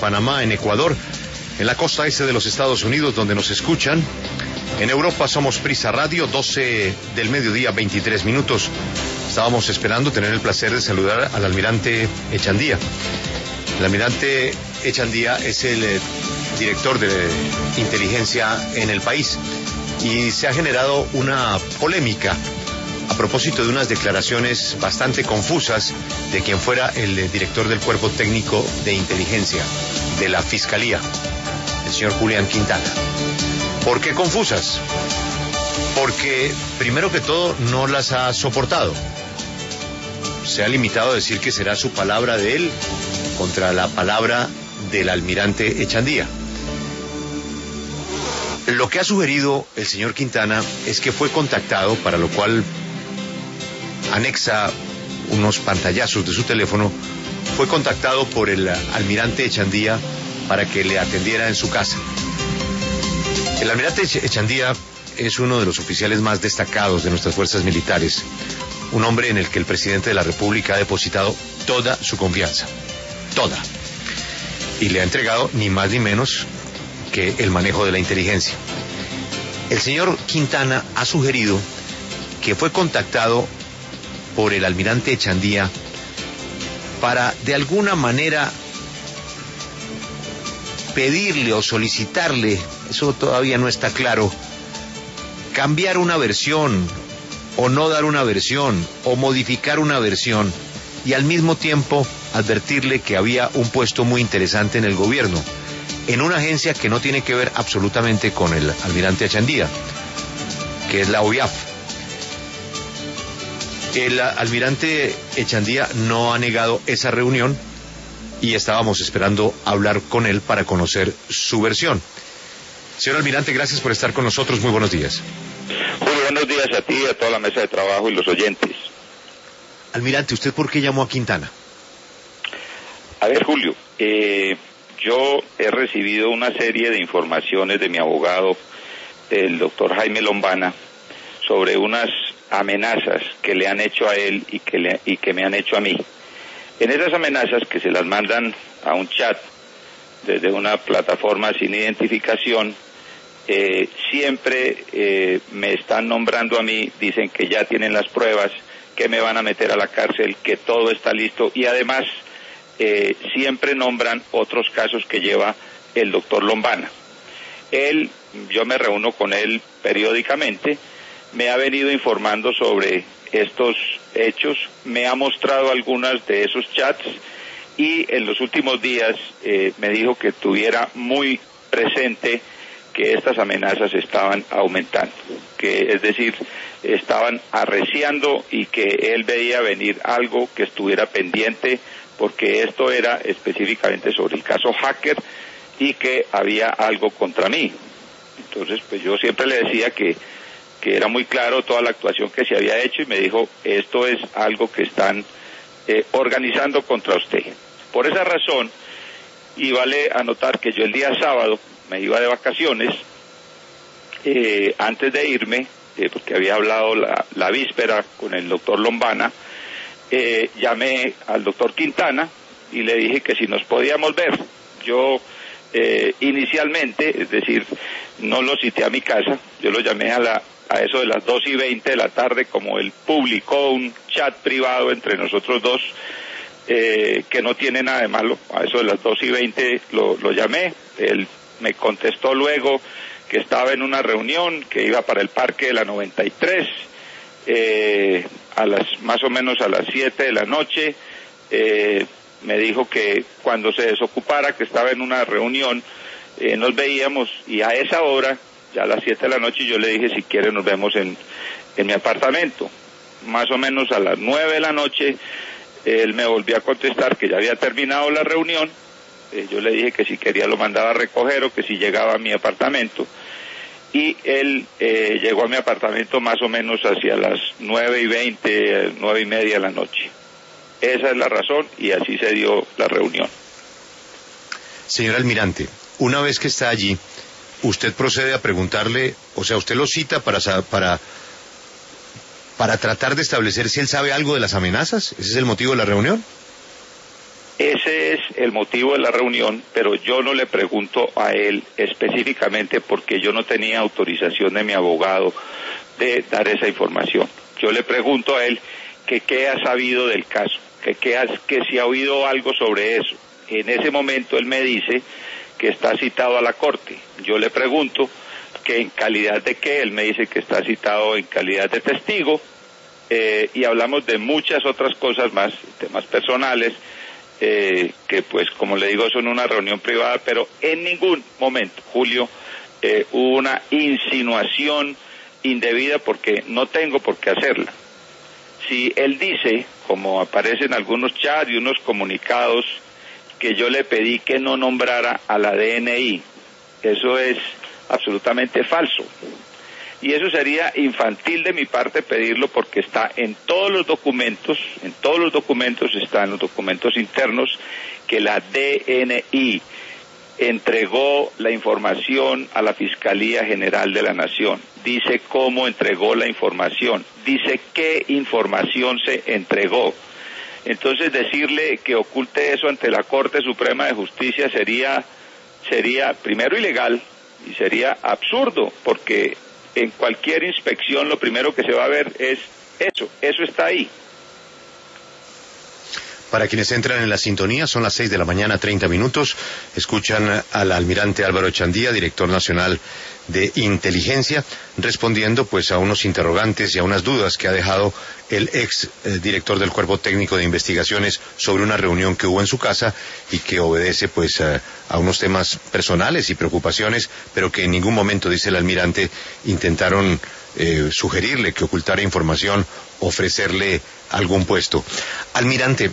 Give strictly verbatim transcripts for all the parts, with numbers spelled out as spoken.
Panamá, en Ecuador, en la costa este de los Estados Unidos, donde nos escuchan. En Europa somos Prisa Radio, doce del mediodía, veintitrés minutos. Estábamos esperando tener el placer de saludar al almirante Echandía. El almirante Echandía es el eh, director de inteligencia en el país y se ha generado una polémica a propósito de unas declaraciones bastante confusas de quien fuera el eh, director del Cuerpo Técnico de Inteligencia de la Fiscalía, el señor Julián Quintana. ¿Por qué confusas? Porque, primero que todo, no las ha soportado. Se ha limitado a decir que será su palabra de él contra la palabra del almirante Echandía. Lo que ha sugerido el señor Quintana es que fue contactado, para lo cual anexa unos pantallazos de su teléfono, fue contactado por el almirante Echandía para que le atendiera en su casa. El almirante Echandía es uno de los oficiales más destacados de nuestras fuerzas militares, un hombre en el que el presidente de la República ha depositado toda su confianza, toda, y le ha entregado ni más ni menos que el manejo de la inteligencia. El señor Quintana ha sugerido que fue contactado por el almirante Echandía para, de alguna manera, pedirle o solicitarle, eso todavía no está claro, cambiar una versión o no dar una versión o modificar una versión y al mismo tiempo advertirle que había un puesto muy interesante en el gobierno, en una agencia que no tiene que ver absolutamente con el almirante Echandía, que es la O I A F. El almirante Echandía no ha negado esa reunión y estábamos esperando hablar con él para conocer su versión. Señor almirante, gracias por estar con nosotros. Muy buenos días. Julio, buenos días a ti, a toda la mesa de trabajo y los oyentes. Almirante, ¿usted por qué llamó a Quintana? A ver, Julio, eh, yo he recibido una serie de informaciones de mi abogado, el doctor Jaime Lombana, sobre unas amenazas que le han hecho a él y que, le, y que me han hecho a mí. En esas amenazas, que se las mandan a un chat desde una plataforma sin identificación, eh, siempre eh, me están nombrando a mí, dicen que ya tienen las pruebas, que me van a meter a la cárcel, que todo está listo, y además eh, siempre nombran otros casos que lleva el doctor Lombana. Él, yo me reúno con él periódicamente, me ha venido informando sobre estos hechos, me ha mostrado algunas de esos chats y en los últimos días eh, me dijo que tuviera muy presente que estas amenazas estaban aumentando, que es decir, estaban arreciando y que él veía venir algo que estuviera pendiente, porque esto era específicamente sobre el caso Hacker y que había algo contra mí. Entonces, pues yo siempre le decía que que era muy claro toda la actuación que se había hecho y me dijo, esto es algo que están eh, organizando contra usted. Por esa razón, y vale anotar que yo el día sábado me iba de vacaciones, eh, antes de irme, eh, porque había hablado la, la víspera con el doctor Lombana, eh, llamé al doctor Quintana y le dije que si nos podíamos ver. Yo eh, inicialmente, es decir, no lo cité a mi casa, yo lo llamé a la a eso de las dos y veinte de la tarde, como él publicó un chat privado entre nosotros dos, eh, que no tiene nada de malo. A eso de las dos y veinte lo, lo llamé, él me contestó luego que estaba en una reunión, que iba para el parque de la noventa y tres, eh, a las más o menos a las siete de la noche, eh, me dijo que cuando se desocupara, que estaba en una reunión, eh, nos veíamos, y a esa hora, ya a las siete de la noche, yo le dije, si quiere nos vemos en, en mi apartamento. Más o menos a las nueve de la noche, él me volvió a contestar que ya había terminado la reunión. Eh, yo le dije que si quería lo mandaba a recoger o que si llegaba a mi apartamento. Y él eh, llegó a mi apartamento más o menos hacia las nueve y veinte, nueve y media de la noche. Esa es la razón y así se dio la reunión. Señor almirante, una vez que está allí, usted procede a preguntarle, o sea, usted lo cita para para para tratar de establecer si él sabe algo de las amenazas. ¿Ese es el motivo de la reunión? Ese ese es el motivo de la reunión, pero yo no le pregunto a él específicamente porque yo no tenía autorización de mi abogado de dar esa información. Yo le pregunto a él que qué ha sabido del caso, que, qué ha, que si ha oído algo sobre eso. En ese momento él me dice que está citado a la corte. Yo le pregunto que en calidad de qué, él me dice que está citado en calidad de testigo, eh, y hablamos de muchas otras cosas más, temas personales, eh, que pues como le digo son una reunión privada, pero en ningún momento, Julio, eh, hubo una insinuación indebida porque no tengo por qué hacerla. Si él dice, como aparece en algunos chats y unos comunicados, que yo le pedí que no nombrara a la D N I, eso es absolutamente falso. Y eso sería infantil de mi parte pedirlo porque está en todos los documentos, en todos los documentos, está en los documentos internos, que la D N I entregó la información a la Fiscalía General de la Nación. Dice cómo entregó la información, dice qué información se entregó. Entonces decirle que oculte eso ante la Corte Suprema de Justicia sería, sería primero ilegal y sería absurdo, porque en cualquier inspección lo primero que se va a ver es eso, eso está ahí. Para quienes entran en la sintonía, son las seis de la mañana, treinta minutos. Escuchan al almirante Álvaro Echandía, director nacional de inteligencia, respondiendo pues a unos interrogantes y a unas dudas que ha dejado el ex eh, director del Cuerpo Técnico de Investigaciones sobre una reunión que hubo en su casa y que obedece pues a, a unos temas personales y preocupaciones, pero que en ningún momento, dice el almirante, intentaron eh, sugerirle que ocultara información, ofrecerle algún puesto. Almirante,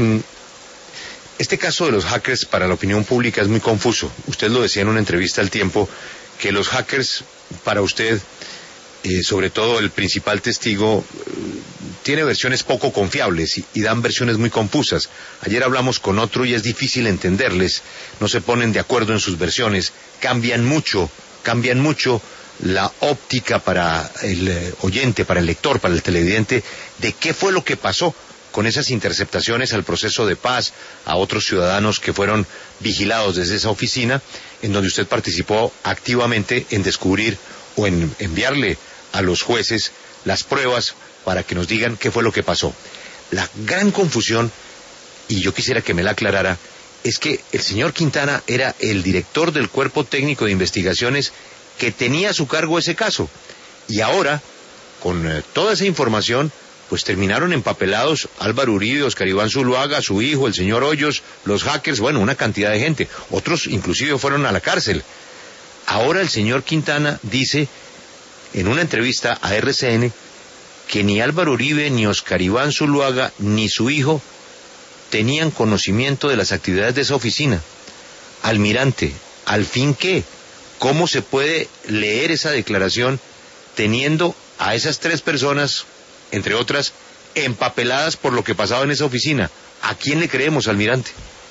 este caso de los hackers para la opinión pública es muy confuso. Usted lo decía en una entrevista al Tiempo, que los hackers, para usted, eh, sobre todo el principal testigo, eh, tiene versiones poco confiables y, y dan versiones muy confusas. Ayer hablamos con otro y es difícil entenderles, no se ponen de acuerdo en sus versiones, cambian mucho, cambian mucho la óptica para el eh, oyente, para el lector, para el televidente, de qué fue lo que pasó con esas interceptaciones al proceso de paz, a otros ciudadanos que fueron vigilados desde esa oficina, en donde usted participó activamente en descubrir o en enviarle a los jueces las pruebas para que nos digan qué fue lo que pasó. La gran confusión, y yo quisiera que me la aclarara, es que el señor Quintana era el director del Cuerpo Técnico de Investigaciones que tenía a su cargo ese caso, y ahora, con eh, toda esa información, pues terminaron empapelados Álvaro Uribe, Oscar Iván Zuluaga, su hijo, el señor Hoyos, los hackers, bueno, una cantidad de gente. Otros inclusive fueron a la cárcel. Ahora el señor Quintana dice, en una entrevista a R C N, que ni Álvaro Uribe, ni Oscar Iván Zuluaga, ni su hijo tenían conocimiento de las actividades de esa oficina. Almirante, ¿al fin qué? ¿Cómo se puede leer esa declaración teniendo a esas tres personas, entre otras, empapeladas por lo que pasaba en esa oficina? ¿A quién le creemos, almirante?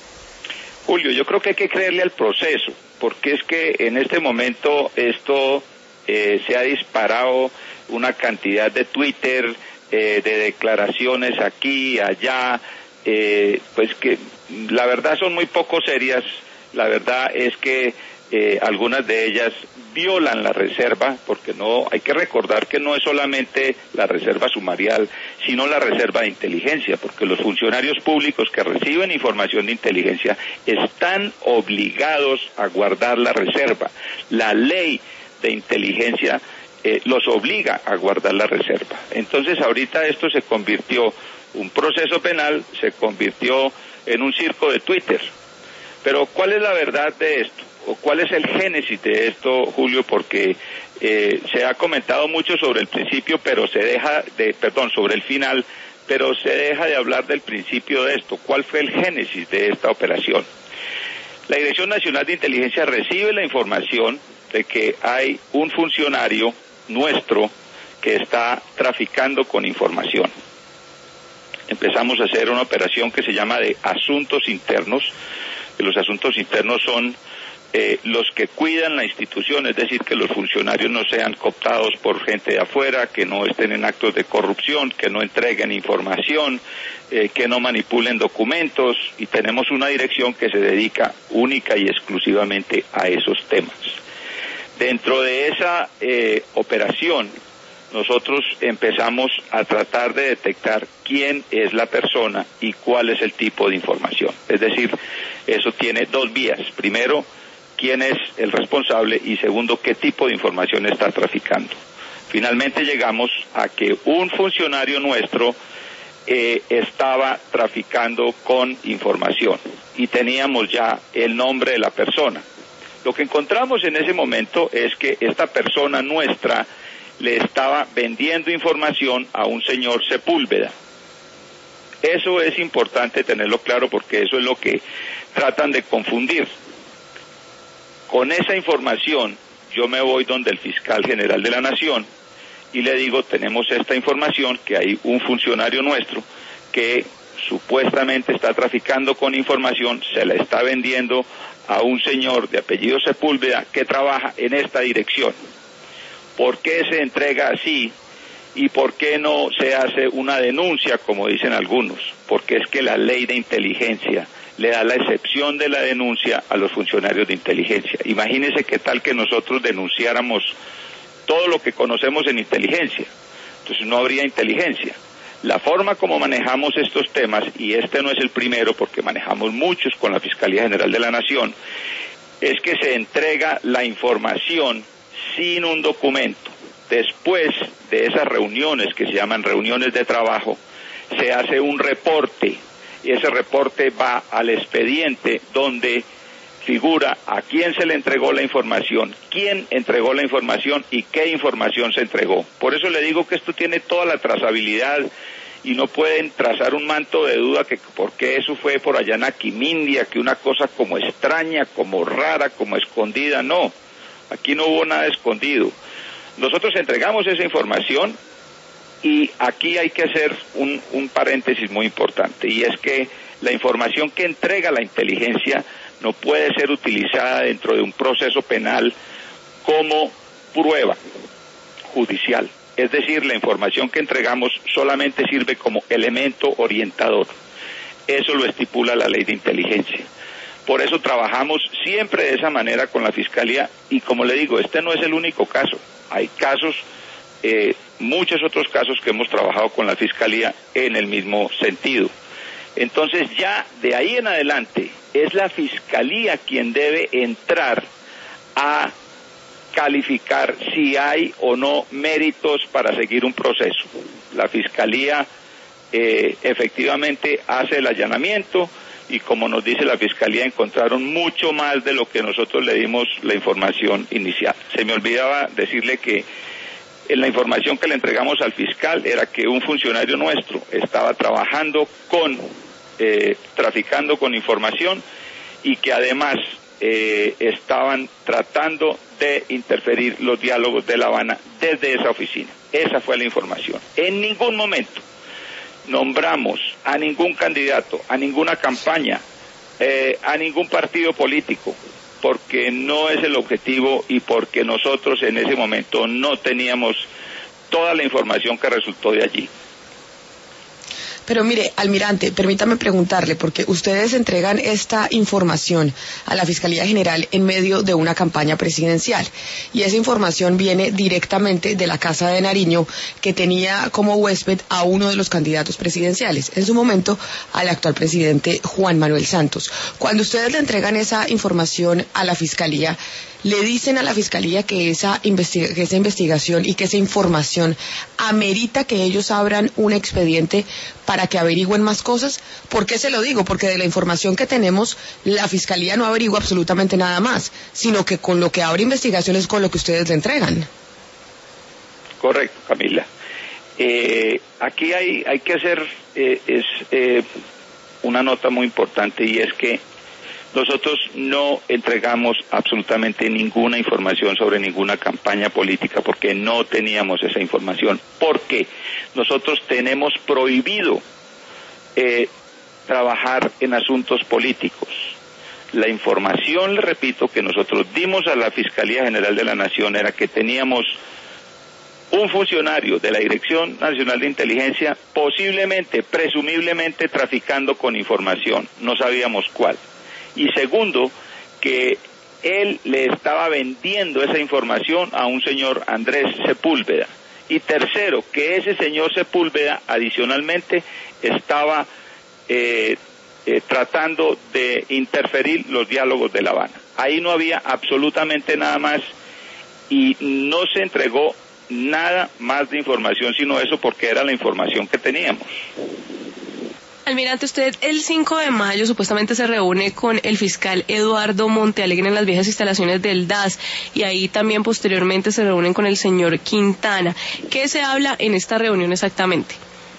Julio, yo creo que hay que creerle al proceso, porque es que en este momento esto eh, se ha disparado una cantidad de Twitter, eh, de declaraciones aquí, allá, eh, pues que la verdad son muy poco serias. La verdad es que eh, algunas de ellas violan la reserva, porque no hay que recordar que no es solamente la reserva sumarial, sino la reserva de inteligencia, porque los funcionarios públicos que reciben información de inteligencia están obligados a guardar la reserva. La ley de inteligencia eh, los obliga a guardar la reserva. Entonces ahorita esto se convirtió, un proceso penal se convirtió en un circo de Twitter. Pero ¿cuál es la verdad de esto? ¿O cuál es el génesis de esto, Julio? Porque eh, se ha comentado mucho sobre el principio, pero se deja de, perdón, sobre el final, pero se deja de hablar del principio de esto. ¿Cuál fue el génesis de esta operación? La Dirección Nacional de Inteligencia recibe la información de que hay un funcionario nuestro que está traficando con información. Empezamos a hacer una operación que se llama de asuntos internos, que los asuntos internos son eh, los que cuidan la institución, es decir, que los funcionarios no sean cooptados por gente de afuera, que no estén en actos de corrupción, que no entreguen información, eh, que no manipulen documentos, y tenemos una dirección que se dedica única y exclusivamente a esos temas. Dentro de esa eh, operación, nosotros empezamos a tratar de detectar quién es la persona y cuál es el tipo de información. Es decir, eso tiene dos vías. Primero, quién es el responsable, y segundo, qué tipo de información está traficando. Finalmente llegamos a que un funcionario nuestro eh, estaba traficando con información y teníamos ya el nombre de la persona. Lo que encontramos en ese momento es que esta persona nuestra le estaba vendiendo información a un señor Sepúlveda. Eso es importante tenerlo claro, porque eso es lo que tratan de confundir. Con esa información yo me voy donde el fiscal general de la Nación y le digo, tenemos esta información, que hay un funcionario nuestro que supuestamente está traficando con información, se la está vendiendo a un señor de apellido Sepúlveda que trabaja en esta dirección. ¿Por qué se entrega así y por qué no se hace una denuncia, como dicen algunos? Porque es que la ley de inteligencia le da la excepción de la denuncia a los funcionarios de inteligencia. Imagínense qué tal que nosotros denunciáramos todo lo que conocemos en inteligencia. Entonces no habría inteligencia. La forma como manejamos estos temas, y este no es el primero porque manejamos muchos con la Fiscalía General de la Nación, es que se entrega la información sin un documento. Después de esas reuniones, que se llaman reuniones de trabajo, se hace un reporte, y ese reporte va al expediente donde figura a quién se le entregó la información, quién entregó la información y qué información se entregó. Por eso le digo que esto tiene toda la trazabilidad y no pueden trazar un manto de duda que porque eso fue por allá en Aquimindia, que una cosa como extraña, como rara, como escondida. No, aquí no hubo nada escondido. Nosotros entregamos esa información, y aquí hay que hacer un, un paréntesis muy importante, y es que la información que entrega la inteligencia no puede ser utilizada dentro de un proceso penal como prueba judicial. Es decir, la información que entregamos solamente sirve como elemento orientador. Eso lo estipula la ley de inteligencia. Por eso trabajamos siempre de esa manera con la Fiscalía, y como le digo, este no es el único caso. Hay casos, eh, muchos otros casos que hemos trabajado con la Fiscalía en el mismo sentido. Entonces ya de ahí en adelante es la Fiscalía quien debe entrar a calificar si hay o no méritos para seguir un proceso. La Fiscalía eh, efectivamente hace el allanamiento, y como nos dice la Fiscalía, encontraron mucho más de lo que nosotros le dimos la información inicial. Se me olvidaba decirle que en la información que le entregamos al fiscal era que un funcionario nuestro estaba trabajando con, eh, traficando con información, y que además eh, estaban tratando de interferir los diálogos de La Habana desde esa oficina. Esa fue la información. En ningún momento nombramos a ningún candidato, a ninguna campaña, eh, a ningún partido político, porque no es el objetivo y porque nosotros en ese momento no teníamos toda la información que resultó de allí. Pero mire, almirante, permítame preguntarle, porque ustedes entregan esta información a la Fiscalía General en medio de una campaña presidencial, y esa información viene directamente de la Casa de Nariño, que tenía como huésped a uno de los candidatos presidenciales, en su momento al actual presidente Juan Manuel Santos. Cuando ustedes le entregan esa información a la Fiscalía, ¿le dicen a la Fiscalía que esa, investiga- que esa investigación y que esa información amerita que ellos abran un expediente para que averigüen más cosas? ¿Por qué se lo digo? Porque de la información que tenemos, la Fiscalía no averigua absolutamente nada más, sino que con lo que abre investigación es con lo que ustedes le entregan. Correcto, Camila. Eh, aquí hay, hay que hacer eh, es eh, una nota muy importante, y es que nosotros no entregamos absolutamente ninguna información sobre ninguna campaña política, porque no teníamos esa información. Porque nosotros tenemos prohibido eh, trabajar en asuntos políticos. La información, le repito, que nosotros dimos a la Fiscalía General de la Nación era que teníamos un funcionario de la Dirección Nacional de Inteligencia posiblemente, presumiblemente traficando con información, no sabíamos cuál. Y segundo, que él le estaba vendiendo esa información a un señor Andrés Sepúlveda. Y tercero, que ese señor Sepúlveda adicionalmente estaba eh, eh, tratando de interferir los diálogos de La Habana. Ahí no había absolutamente nada más y no se entregó nada más de información sino eso, porque era la información que teníamos. Almirante, usted el cinco de mayo supuestamente se reúne con el fiscal Eduardo Montealegre en las viejas instalaciones del D A S y ahí también posteriormente se reúnen con el señor Quintana. ¿Qué se habla en esta reunión exactamente?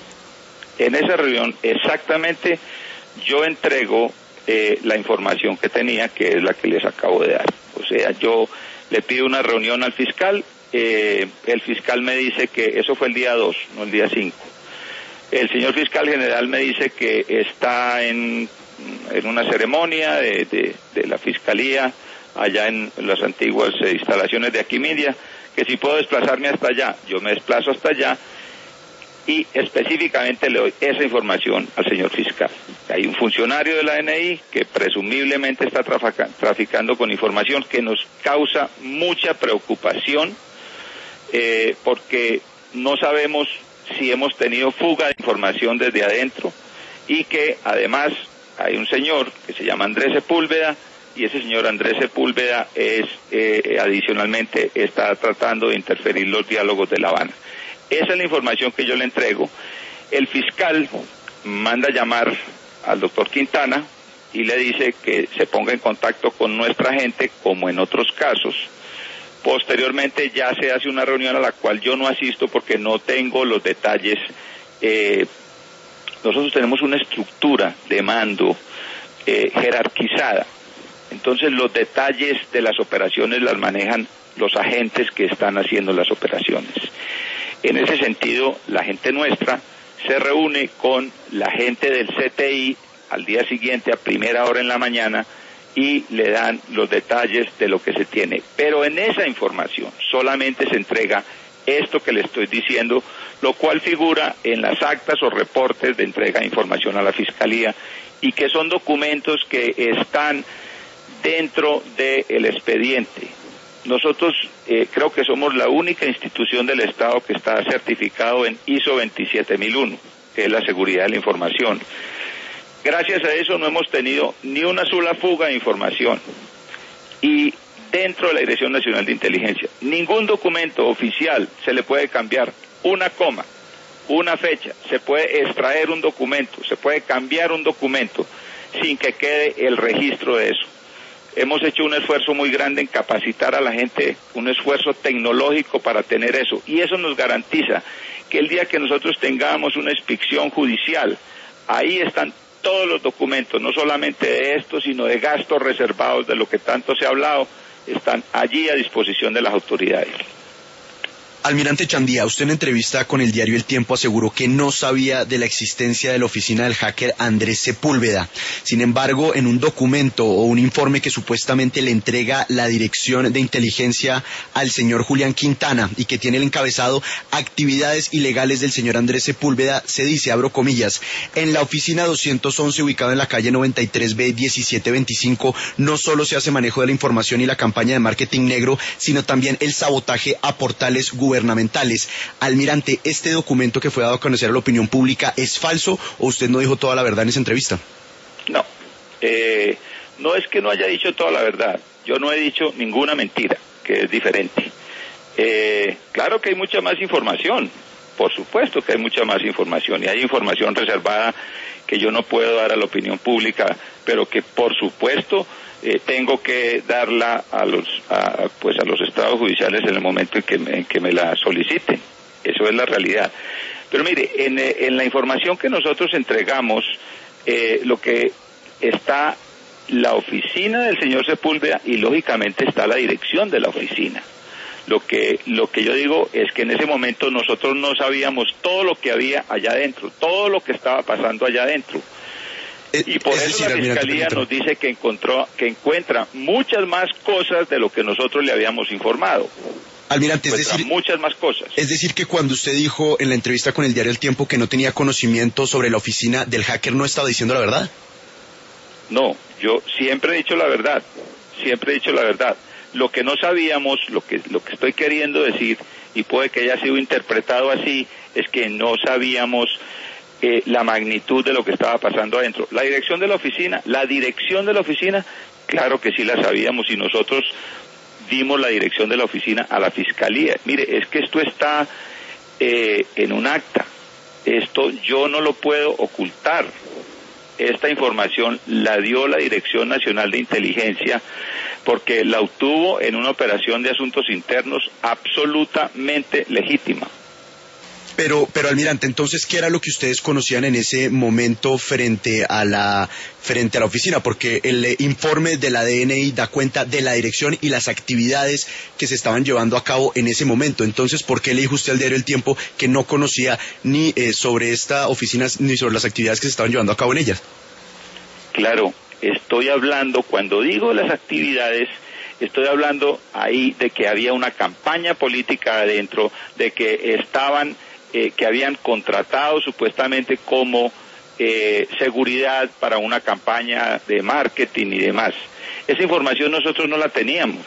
En esa reunión exactamente yo entrego eh, la información que tenía, que es la que les acabo de dar. O sea, yo le pido una reunión al fiscal. Eh, el fiscal me dice que eso fue el día dos, no el día cinco. El señor fiscal general me dice que está en, en una ceremonia de, de, de la fiscalía allá en las antiguas eh, instalaciones de Aquimedia, que si puedo desplazarme hasta allá. Yo me desplazo hasta allá y específicamente le doy esa información al señor fiscal. Hay un funcionario de la N I que presumiblemente está trafica, traficando con información que nos causa mucha preocupación. Eh, porque no sabemos si hemos tenido fuga de información desde adentro y que además hay un señor que se llama Andrés Sepúlveda y ese señor Andrés Sepúlveda es eh, adicionalmente está tratando de interferir los diálogos de La Habana. Esa es la información que yo le entrego. El fiscal manda llamar al doctor Quintana y le dice que se ponga en contacto con nuestra gente como en otros casos. Posteriormente ya se hace una reunión a la cual yo no asisto porque no tengo los detalles. Eh, nosotros tenemos una estructura de mando eh, jerarquizada. Entonces los detalles de las operaciones las manejan los agentes que están haciendo las operaciones. En ese sentido, la gente nuestra se reúne con la gente del C T I al día siguiente a primera hora en la mañana y le dan los detalles de lo que se tiene. Pero en esa información solamente se entrega esto que le estoy diciendo, lo cual figura en las actas o reportes de entrega de información a la Fiscalía y que son documentos que están dentro del expediente. Nosotros eh, creo que somos la única institución del Estado que está certificado en I S O veintisiete mil uno, que es la seguridad de la información. Gracias a eso no hemos tenido ni una sola fuga de información. Y dentro de la Dirección Nacional de Inteligencia, ningún documento oficial se le puede cambiar una coma, una fecha, se puede extraer un documento, se puede cambiar un documento sin que quede el registro de eso. Hemos hecho un esfuerzo muy grande en capacitar a la gente, un esfuerzo tecnológico para tener eso, y eso nos garantiza que el día que nosotros tengamos una inspección judicial, ahí están todos los documentos, no solamente de esto, sino de gastos reservados, de lo que tanto se ha hablado, están allí a disposición de las autoridades. Almirante Chandía, usted en entrevista con el diario El Tiempo aseguró que no sabía de la existencia de la oficina del hacker Andrés Sepúlveda. Sin embargo, en un documento o un informe que supuestamente le entrega la Dirección de Inteligencia al señor Julián Quintana y que tiene el encabezado Actividades ilegales del señor Andrés Sepúlveda, se dice, abro comillas, en la oficina doscientos once ubicada en la calle noventa y tres B diecisiete veinticinco no solo se hace manejo de la información y la campaña de marketing negro, sino también el sabotaje a portales gubernamentales. gubernamentales. Almirante, ¿este documento que fue dado a conocer a la opinión pública es falso o usted no dijo toda la verdad en esa entrevista? No, eh, no es que no haya dicho toda la verdad, yo no he dicho ninguna mentira, que es diferente. Eh, claro que hay mucha más información, por supuesto que hay mucha más información y hay información reservada que yo no puedo dar a la opinión pública, pero que por supuesto Eh, tengo que darla a los a, pues a los estados judiciales en el momento en que me, en que me la soliciten. Eso es la realidad. Pero mire, en, en la información que nosotros entregamos, eh, lo que está la oficina del señor Sepúlveda y lógicamente está la dirección de la oficina. Lo que lo que yo digo es que en ese momento nosotros no sabíamos todo lo que había allá adentro, todo lo que estaba pasando allá adentro. Y por eso decir, la Fiscalía nos dice que encontró, que encuentra muchas más cosas de lo que nosotros le habíamos informado. Almirante, es decir, muchas más cosas. Es decir, que cuando usted dijo en la entrevista con el diario El Tiempo que no tenía conocimiento sobre la oficina del hacker, ¿no estaba diciendo la verdad? No, yo siempre he dicho la verdad, siempre he dicho la verdad. Lo que no sabíamos, lo que, lo que estoy queriendo decir, y puede que haya sido interpretado así, es que no sabíamos eh, la magnitud de lo que estaba pasando adentro. La dirección de la oficina, la dirección de la oficina, claro que sí la sabíamos y nosotros dimos la dirección de la oficina a la Fiscalía. Mire, es que esto está eh, en un acta. Esto yo no lo puedo ocultar. Esta información la dio la Dirección Nacional de Inteligencia porque la obtuvo en una operación de asuntos internos absolutamente legítima. Pero, pero almirante, entonces, ¿qué era lo que ustedes conocían en ese momento frente a la frente a la oficina? Porque el eh, informe de la D N I da cuenta de la dirección y las actividades que se estaban llevando a cabo en ese momento. Entonces, ¿por qué le dijo usted al diario El Tiempo que no conocía ni eh, sobre esta oficina ni sobre las actividades que se estaban llevando a cabo en ellas? Claro, estoy hablando, cuando digo las actividades, estoy hablando ahí de que había una campaña política adentro, de que estaban... Eh, que habían contratado supuestamente como eh, seguridad para una campaña de marketing y demás. Esa información nosotros no la teníamos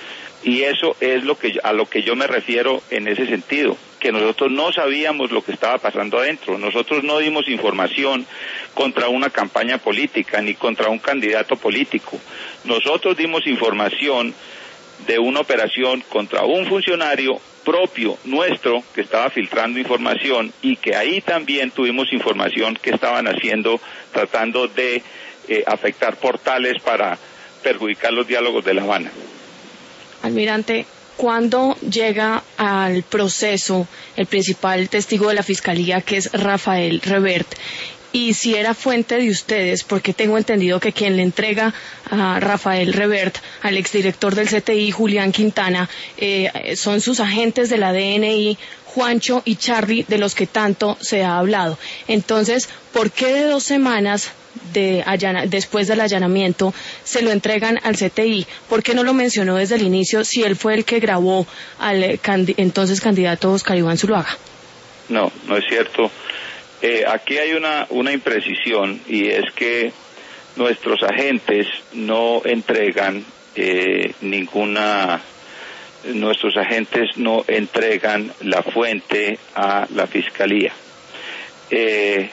y eso es lo que a lo que yo me refiero en ese sentido, que nosotros no sabíamos lo que estaba pasando adentro. Nosotros no dimos información contra una campaña política ni contra un candidato político. Nosotros dimos información de una operación contra un funcionario propio nuestro que estaba filtrando información y que ahí también tuvimos información que estaban haciendo, tratando de eh, afectar portales para perjudicar los diálogos de La Habana. Almirante, ¿cuándo llega al proceso el principal testigo de la Fiscalía, que es Rafael Revert? Y si era fuente de ustedes, porque tengo entendido que quien le entrega a Rafael Revert, al exdirector del C T I, Julián Quintana, eh, son sus agentes de la D N I, Juancho y Charlie, de los que tanto se ha hablado. Entonces, ¿por qué de dos semanas de allana, después del allanamiento se lo entregan al C T I? ¿Por qué no lo mencionó desde el inicio si él fue el que grabó al eh, candi- entonces candidato Oscar Iván Zuluaga? No, no es cierto. Eh, aquí hay una, una imprecisión y es que nuestros agentes no entregan eh, ninguna, nuestros agentes no entregan la fuente a la Fiscalía. Eh,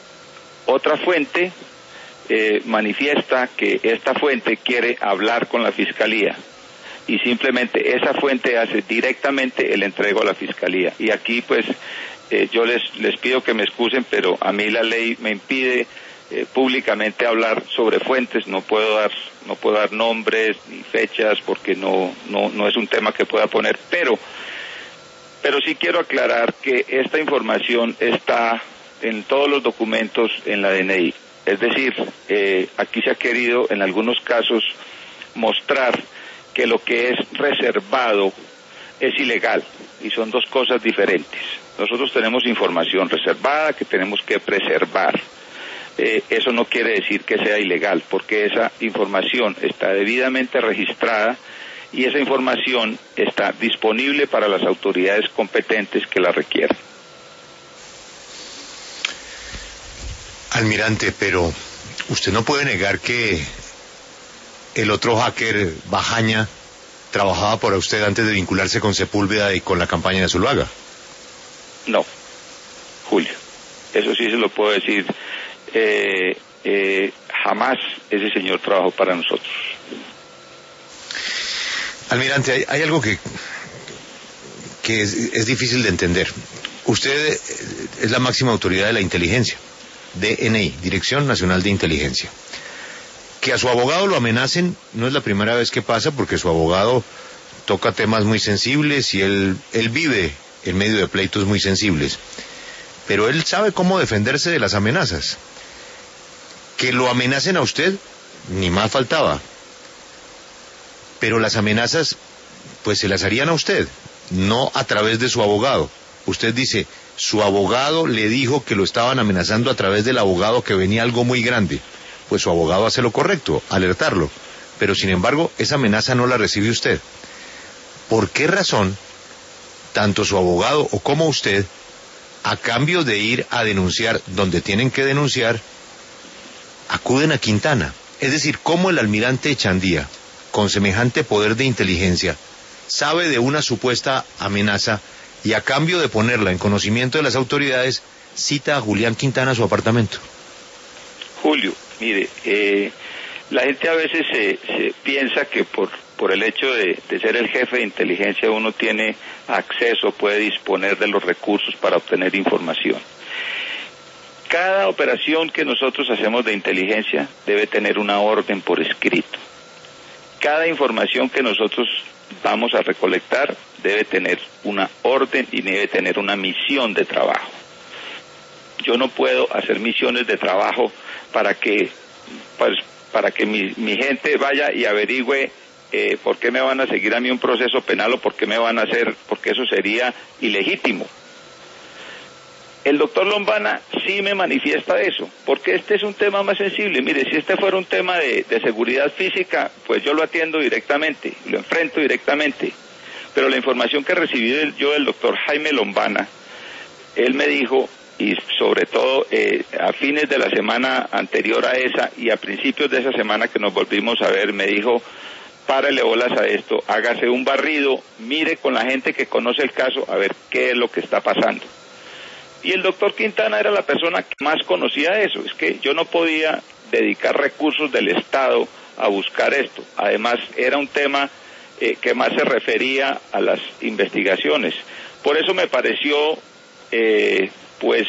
otra fuente eh, manifiesta que esta fuente quiere hablar con la Fiscalía y simplemente esa fuente hace directamente el entrego a la Fiscalía. Y aquí pues Eh, yo les les pido que me excusen, pero a mí la ley me impide eh, públicamente hablar sobre fuentes. No puedo dar no puedo dar nombres ni fechas porque no no no es un tema que pueda poner, pero pero sí quiero aclarar que esta información está en todos los documentos en la D N I. Es decir, eh, aquí se ha querido en algunos casos mostrar que lo que es reservado es ilegal y son dos cosas diferentes. Nosotros tenemos información reservada que tenemos que preservar. Eh, eso no quiere decir que sea ilegal, porque esa información está debidamente registrada y esa información está disponible para las autoridades competentes que la requieran. Almirante, pero usted no puede negar que el otro hacker, Bajaña, trabajaba para usted antes de vincularse con Sepúlveda y con la campaña de Zuluaga. No, Julio, eso sí se lo puedo decir. Eh, eh, jamás ese señor trabajó para nosotros. Almirante, hay, hay algo que, que es, es difícil de entender. Usted es la máxima autoridad de la inteligencia, D N I, Dirección Nacional de Inteligencia. Que a su abogado lo amenacen no es la primera vez que pasa, porque su abogado toca temas muy sensibles y él, él vive en medio de pleitos muy sensibles. Pero él sabe cómo defenderse de las amenazas. Que lo amenacen a usted, ni más faltaba. Pero las amenazas, pues se las harían a usted, no a través de su abogado. Usted dice, su abogado le dijo que lo estaban amenazando a través del abogado, que venía algo muy grande. pues su abogado hace lo correcto, alertarlo. Pero sin embargo, esa amenaza no la recibe usted. ¿Por qué razón, tanto su abogado o como usted, a cambio de ir a denunciar donde tienen que denunciar, acuden a Quintana? Es decir, ¿cómo el almirante Echandía, con semejante poder de inteligencia, sabe de una supuesta amenaza y a cambio de ponerla en conocimiento de las autoridades, cita a Julián Quintana a su apartamento? Julio, mire, eh, la gente a veces se, se piensa que por, por el hecho de, de ser el jefe de inteligencia uno tiene acceso, puede disponer de los recursos para obtener información. Cada operación que nosotros hacemos de inteligencia debe tener una orden por escrito. Cada información que nosotros vamos a recolectar debe tener una orden y debe tener una misión de trabajo. Yo no puedo hacer misiones de trabajo para que pues, para que mi, mi gente vaya y averigüe eh, por qué me van a seguir a mí un proceso penal o por qué me van a hacer, porque eso sería ilegítimo. El doctor Lombana sí me manifiesta eso, porque este es un tema más sensible. Mire, si este fuera un tema de, de seguridad física, pues yo lo atiendo directamente, lo enfrento directamente. Pero la información que recibí del, yo del doctor Jaime Lombana, él me dijo, y sobre todo eh, a fines de la semana anterior a esa y a principios de esa semana que nos volvimos a ver, me dijo, párele bolas a esto, hágase un barrido, mire con la gente que conoce el caso a ver qué es lo que está pasando. Y el doctor Quintana era la persona que más conocía eso. Es que yo no podía dedicar recursos del Estado a buscar esto. Además, era un tema eh, que más se refería a las investigaciones. Por eso me pareció, eh, pues,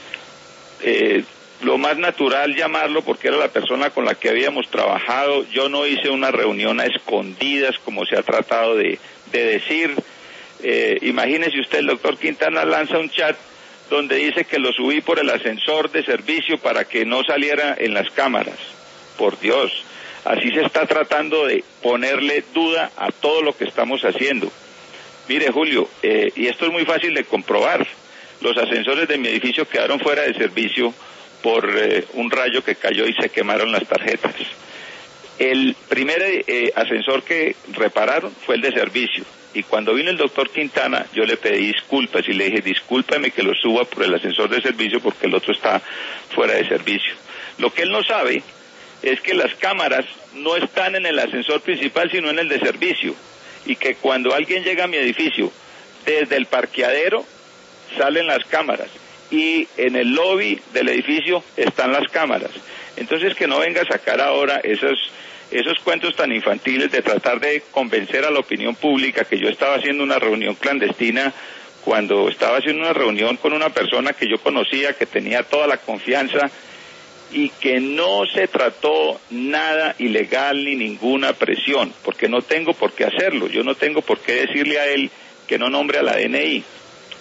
eh, lo más natural llamarlo, porque era la persona con la que habíamos trabajado. Yo no hice una reunión a escondidas, como se ha tratado de, de decir. Eh, imagínese usted, el doctor Quintana lanza un chat donde dice que lo subí por el ascensor de servicio para que no saliera en las cámaras. Por Dios, así se está tratando de ponerle duda a todo lo que estamos haciendo. Mire, Julio, eh, y esto es muy fácil de comprobar, los ascensores de mi edificio quedaron fuera de servicio por eh, un rayo que cayó y se quemaron las tarjetas. El primer eh, ascensor que repararon fue el de servicio. Y cuando vino el doctor Quintana, yo le pedí disculpas y le dije, discúlpame que lo suba por el ascensor de servicio porque el otro está fuera de servicio. Lo que él no sabe es que las cámaras no están en el ascensor principal, sino en el de servicio. Y que cuando alguien llega a mi edificio, desde el parqueadero salen las cámaras. Y en el lobby del edificio están las cámaras. Entonces que no venga a sacar ahora esos... esos cuentos tan infantiles de tratar de convencer a la opinión pública que yo estaba haciendo una reunión clandestina cuando estaba haciendo una reunión con una persona que yo conocía, que tenía toda la confianza y que no se trató nada ilegal ni ninguna presión, porque no tengo por qué hacerlo, yo no tengo por qué decirle a él que no nombre a la D N I.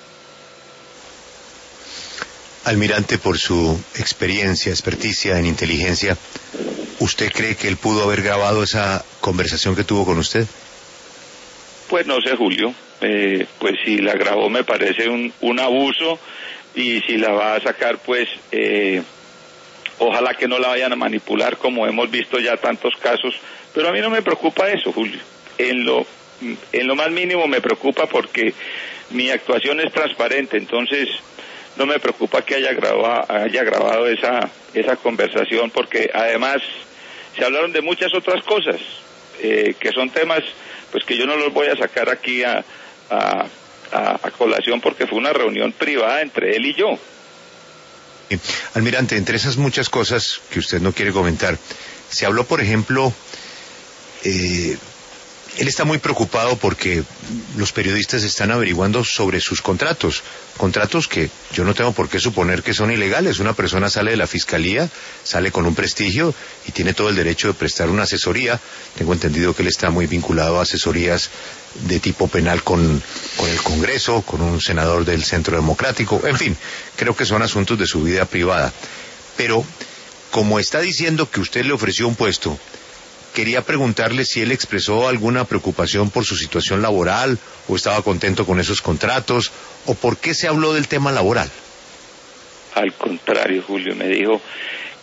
Almirante, por su experiencia, experticia en inteligencia, ¿usted cree que él pudo haber grabado esa conversación que tuvo con usted? Pues no sé, Julio. Eh, pues si la grabó me parece un, un abuso, y si la va a sacar, pues eh, ojalá que no la vayan a manipular como hemos visto ya tantos casos. Pero a mí no me preocupa eso, Julio. En lo, en lo más mínimo me preocupa porque mi actuación es transparente, entonces... no me preocupa que haya grabado, haya grabado esa, esa conversación, porque además se hablaron de muchas otras cosas, eh, que son temas pues que yo no los voy a sacar aquí a, a, a, a colación, porque fue una reunión privada entre él y yo. Almirante, entre esas muchas cosas que usted no quiere comentar, se habló, por ejemplo, eh, él está muy preocupado porque los periodistas están averiguando sobre sus contratos, contratos que yo no tengo por qué suponer que son ilegales. Una persona sale de la fiscalía, sale con un prestigio y tiene todo el derecho de prestar una asesoría. Tengo entendido que él está muy vinculado a asesorías de tipo penal con, con el Congreso, con un senador del Centro Democrático, en fin, creo que son asuntos de su vida privada. Pero, como está diciendo que usted le ofreció un puesto, quería preguntarle si él expresó alguna preocupación por su situación laboral, o estaba contento con esos contratos, o por qué se habló del tema laboral. Al contrario, Julio, me dijo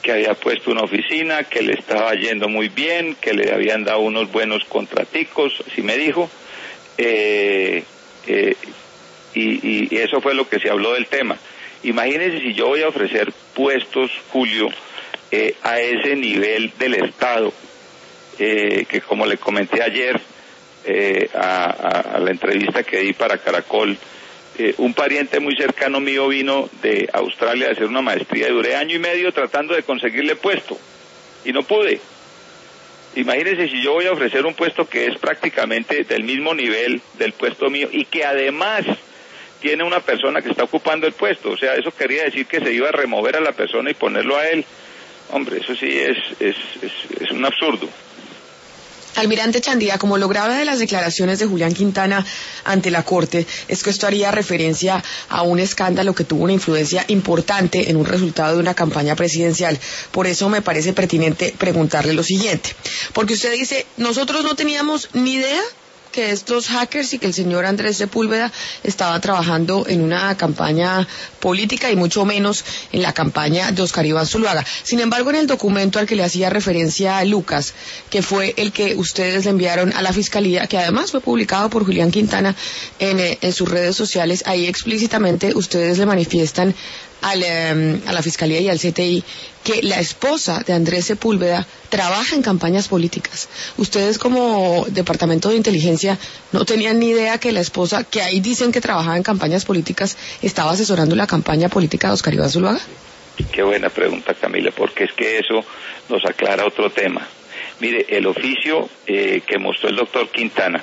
que había puesto una oficina, que le estaba yendo muy bien, que le habían dado unos buenos contraticos, así me dijo, eh, eh, y, y eso fue lo que se habló del tema. Imagínense si yo voy a ofrecer puestos, Julio, eh, a ese nivel del Estado, eh, que como le comenté ayer eh, a, a, a la entrevista que di para Caracol, eh, un pariente muy cercano mío vino de Australia a hacer una maestría y duré año y medio tratando de conseguirle puesto y no pude. Imagínense si yo voy a ofrecer un puesto que es prácticamente del mismo nivel del puesto mío y que además tiene una persona que está ocupando el puesto, o sea, eso quería decir que se iba a remover a la persona y ponerlo a él. Hombre, eso sí es, es, es, es un absurdo. Almirante Chandía, como lo grave de las declaraciones de Julián Quintana ante la Corte es que esto haría referencia a un escándalo que tuvo una influencia importante en un resultado de una campaña presidencial. Por eso me parece pertinente preguntarle lo siguiente. Porque usted dice, nosotros no teníamos ni idea que estos hackers y que el señor Andrés Sepúlveda estaba trabajando en una campaña política y mucho menos en la campaña de Oscar Iván Zuluaga. Sin embargo, en el documento al que le hacía referencia a Lucas, que fue el que ustedes le enviaron a la Fiscalía, que además fue publicado por Julián Quintana en, en sus redes sociales, ahí explícitamente ustedes le manifiestan al, eh, a la Fiscalía y al C T I que la esposa de Andrés Sepúlveda trabaja en campañas políticas. Ustedes como Departamento de Inteligencia no tenían ni idea que la esposa, que ahí dicen que trabajaba en campañas políticas, estaba asesorando la campaña política de Oscar Iván Zuluaga. Qué buena pregunta, Camila, porque es que eso nos aclara otro tema. Mire, el oficio eh, que mostró el doctor Quintana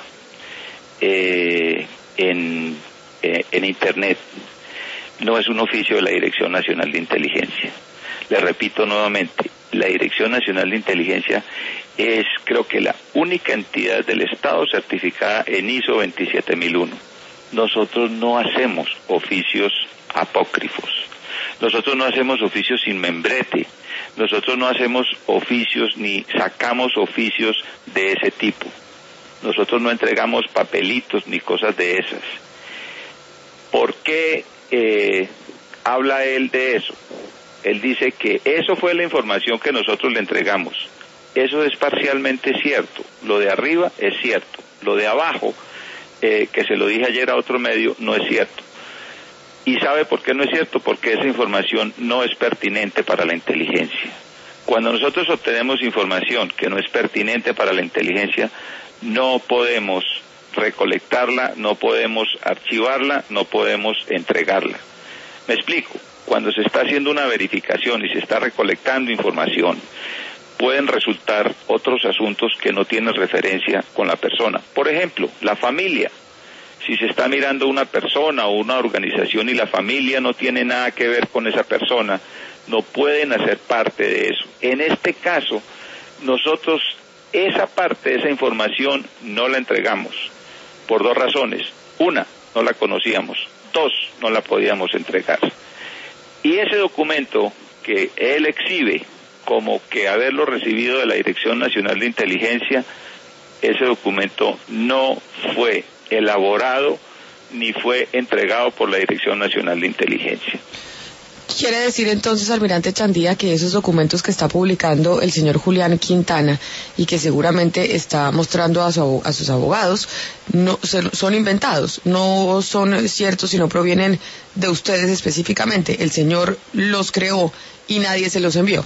eh, en, eh, en Internet no es un oficio de la Dirección Nacional de Inteligencia. Le repito nuevamente, la Dirección Nacional de Inteligencia es, creo que, la única entidad del Estado certificada en I S O veintisiete mil uno. Nosotros no hacemos oficios apócrifos. Nosotros no hacemos oficios sin membrete. Nosotros no hacemos oficios ni sacamos oficios de ese tipo. Nosotros no entregamos papelitos ni cosas de esas. ¿Por qué eh, habla él de eso? Él dice que eso fue la información que nosotros le entregamos. Eso es parcialmente cierto. Lo de arriba es cierto. Lo de abajo, eh, que se lo dije ayer a otro medio, no es cierto. ¿Y sabe por qué no es cierto? Porque esa información no es pertinente para la inteligencia. Cuando nosotros obtenemos información que no es pertinente para la inteligencia, no podemos recolectarla, no podemos archivarla, no podemos entregarla. Me explico. Cuando se está haciendo una verificación y se está recolectando información, pueden resultar otros asuntos que no tienen referencia con la persona. Por ejemplo, la familia. Si se está mirando una persona o una organización y la familia no tiene nada que ver con esa persona, no pueden hacer parte de eso. En este caso, nosotros esa parte de esa información no la entregamos por dos razones. Una, no la conocíamos. Dos, no la podíamos entregar. Y ese documento que él exhibe como que haberlo recibido de la Dirección Nacional de Inteligencia, ese documento no fue elaborado ni fue entregado por la Dirección Nacional de Inteligencia. ¿Quiere decir entonces, almirante Chandía, que esos documentos que está publicando el señor Julián Quintana y que seguramente está mostrando a, su, a sus abogados no son inventados, no son ciertos, sino provienen de ustedes específicamente? El señor los creó y nadie se los envió.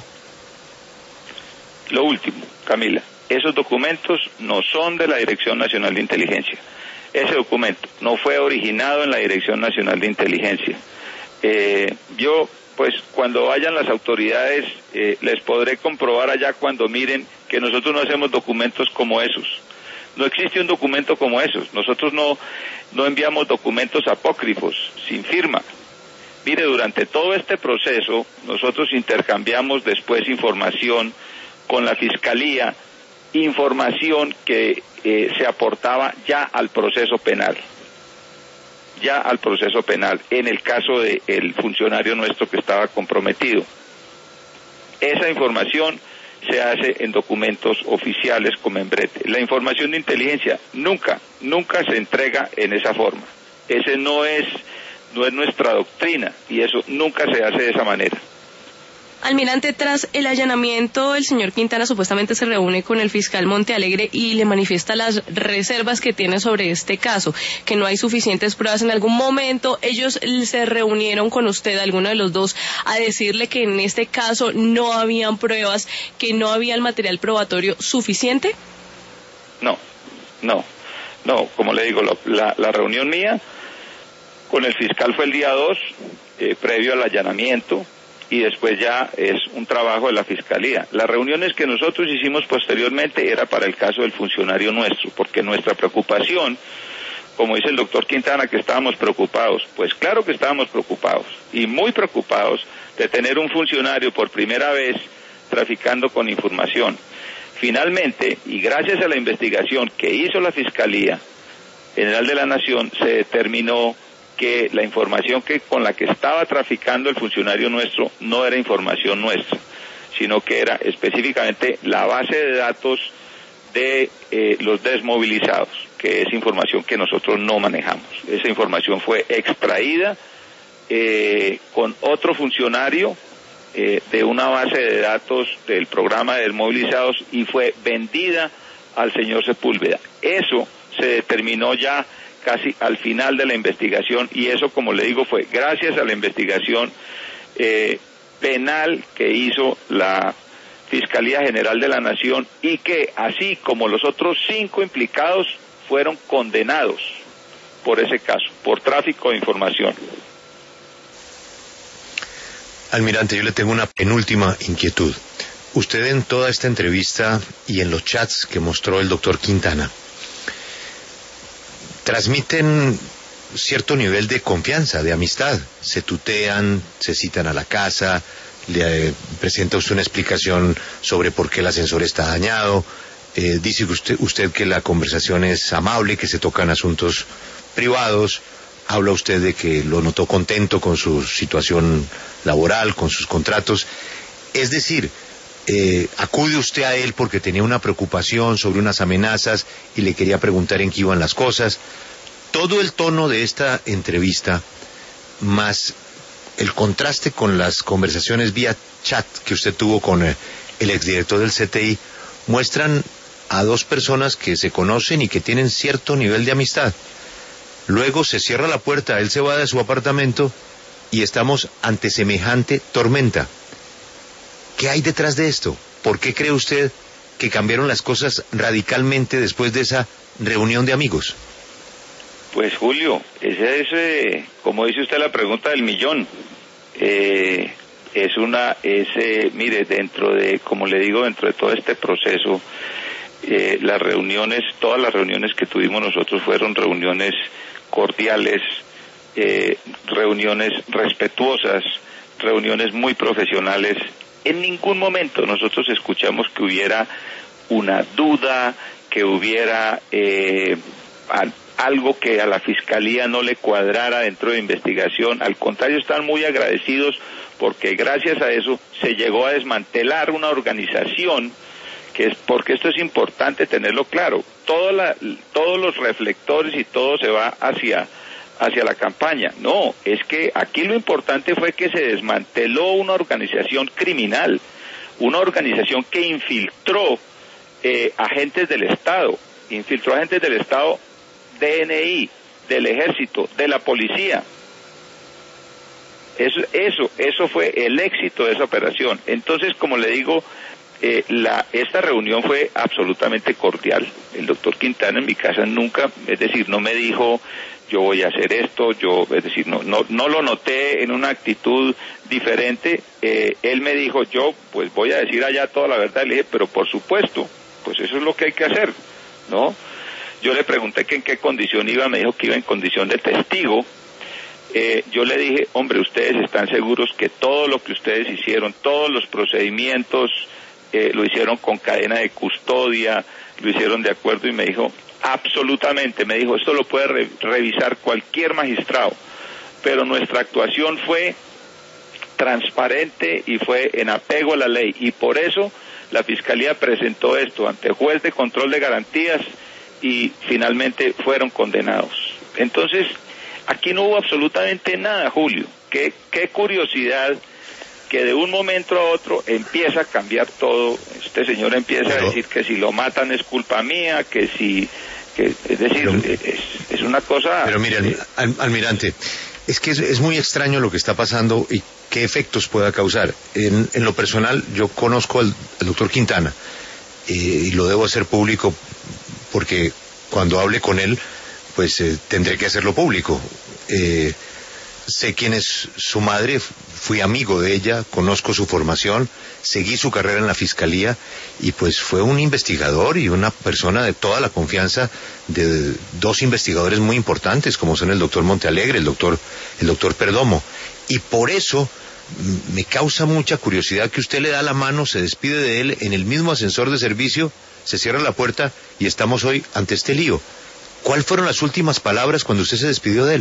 Lo último, Camila, esos documentos no son de la Dirección Nacional de Inteligencia. Ese documento no fue originado en la Dirección Nacional de Inteligencia. Eh, yo, pues, cuando vayan las autoridades, eh, les podré comprobar allá cuando miren que nosotros no hacemos documentos como esos. No existe un documento como esos. Nosotros no, no enviamos documentos apócrifos, sin firma. Mire, durante todo este proceso, nosotros intercambiamos después información con la Fiscalía, información que eh, se aportaba ya al proceso penal. ya al proceso penal, en el caso del funcionario nuestro que estaba comprometido. Esa información se hace en documentos oficiales con membrete. La información de inteligencia nunca, nunca se entrega en esa forma. Ese no es, no es nuestra doctrina y eso nunca se hace de esa manera. Almirante, tras el allanamiento, el señor Quintana supuestamente se reúne con el fiscal Montealegre y le manifiesta las reservas que tiene sobre este caso, que no hay suficientes pruebas. En algún momento ellos se reunieron con usted, alguno de los dos, a decirle que en este caso no habían pruebas, que no había el material probatorio suficiente. No, no, no, como le digo, la, la reunión mía con el fiscal fue el día dos, eh, previo al allanamiento, y después ya es un trabajo de la Fiscalía. Las reuniones que nosotros hicimos posteriormente era para el caso del funcionario nuestro, porque nuestra preocupación, como dice el doctor Quintana, que estábamos preocupados, pues claro que estábamos preocupados, y muy preocupados de tener un funcionario por primera vez traficando con información. Finalmente, y gracias a la investigación que hizo la Fiscalía General de la Nación, se determinó que la información que con la que estaba traficando el funcionario nuestro no era información nuestra, sino que era específicamente la base de datos de eh, los desmovilizados, que es información que nosotros no manejamos. Esa información fue extraída eh, con otro funcionario eh, de una base de datos del programa de desmovilizados y fue vendida al señor Sepúlveda. Eso se determinó ya casi al final de la investigación, y eso, como le digo, fue gracias a la investigación eh, penal que hizo la Fiscalía General de la Nación, y que, así como los otros cinco implicados, fueron condenados por ese caso, por tráfico de información. Almirante, yo le tengo una penúltima inquietud. Usted, en toda esta entrevista y en los chats que mostró el doctor Quintana, transmiten cierto nivel de confianza, de amistad. Se tutean, se citan a la casa, le eh, presenta usted una explicación sobre por qué el ascensor está dañado, eh, dice usted, usted que la conversación es amable, que se tocan asuntos privados, habla usted de que lo notó contento con su situación laboral, con sus contratos. Es decir, eh, acude usted a él porque tenía una preocupación sobre unas amenazas y le quería preguntar en qué iban las cosas. Todo el tono de esta entrevista, más el contraste con las conversaciones vía chat que usted tuvo con eh, el exdirector del C T I, muestran a dos personas que se conocen y que tienen cierto nivel de amistad. Luego se cierra la puerta, él se va de su apartamento y estamos ante semejante tormenta. ¿Qué hay detrás de esto? ¿Por qué cree usted que cambiaron las cosas radicalmente después de esa reunión de amigos? Pues, Julio, ese es, eh, como dice usted, la pregunta del millón. Eh, es una, es, eh, mire, dentro de, como le digo, dentro de todo este proceso, eh, las reuniones, todas las reuniones que tuvimos nosotros fueron reuniones cordiales, eh, reuniones respetuosas, reuniones muy profesionales. En ningún momento nosotros escuchamos que hubiera una duda, que hubiera eh, algo que a la Fiscalía no le cuadrara dentro de investigación. Al contrario, están muy agradecidos porque gracias a eso se llegó a desmantelar una organización, que es, porque esto es importante tenerlo claro, toda la, todos los reflectores y todo se va hacia hacia la campaña. No, es que aquí lo importante fue que se desmanteló una organización criminal, una organización que infiltró eh, agentes del Estado, infiltró agentes del Estado, D N I, del Ejército, de la Policía. Eso, eso, eso fue el éxito de esa operación. Entonces, como le digo, eh, la, esta reunión fue absolutamente cordial. El doctor Quintana en mi casa nunca, es decir, no me dijo yo voy a hacer esto, yo, es decir, no, no, no lo noté en una actitud diferente. Eh, él me dijo, yo, pues voy a decir allá toda la verdad. Le dije, pero por supuesto, pues eso es lo que hay que hacer, ¿no? Yo le pregunté que en qué condición iba, me dijo que iba en condición de testigo. Eh, yo le dije, hombre, ustedes están seguros que todo lo que ustedes hicieron, todos los procedimientos, eh, lo hicieron con cadena de custodia, lo hicieron de acuerdo, y me dijo, absolutamente, me dijo, esto lo puede re revisar cualquier magistrado, pero nuestra actuación fue transparente y fue en apego a la ley, y por eso la Fiscalía presentó esto ante el juez de control de garantías y finalmente fueron condenados. Entonces, aquí no hubo absolutamente nada, Julio. Qué, qué curiosidad que de un momento a otro empieza a cambiar todo. Este señor empieza pero, a decir que si lo matan es culpa mía, que si... Que, es decir, pero, es, es una cosa... Pero mire, eh, al, almirante, es que es, es muy extraño lo que está pasando y qué efectos pueda causar. En, en lo personal, yo conozco al, al doctor Quintana eh, y lo debo hacer público porque cuando hable con él, pues eh, tendré que hacerlo público. Eh, sé quién es su madre, fui amigo de ella, conozco su formación, seguí su carrera en la fiscalía y pues fue un investigador y una persona de toda la confianza de dos investigadores muy importantes como son el doctor Montealegre, el doctor, el doctor Perdomo. Y por eso me causa mucha curiosidad que usted le da la mano, se despide de él en el mismo ascensor de servicio, se cierra la puerta y estamos hoy ante este lío. ¿Cuáles fueron las últimas palabras cuando usted se despidió de él?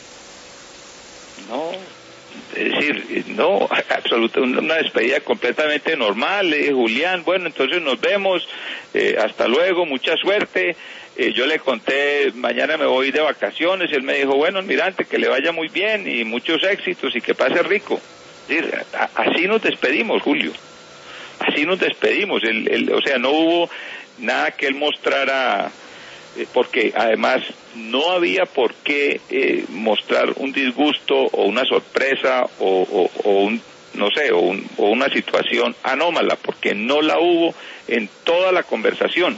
No, es decir, no, absolutamente una despedida completamente normal. Le dije, Julián, bueno, entonces nos vemos, eh, hasta luego, mucha suerte. Eh, yo le conté, mañana me voy de vacaciones, él me dijo, bueno, almirante, que le vaya muy bien y muchos éxitos y que pase rico. Es decir, a, así nos despedimos, Julio, así nos despedimos. El, el, o sea, no hubo nada que él mostrara... porque además no había por qué eh, mostrar un disgusto o una sorpresa o, o, o un, no sé, o, un, o una situación anómala, porque no la hubo en toda la conversación.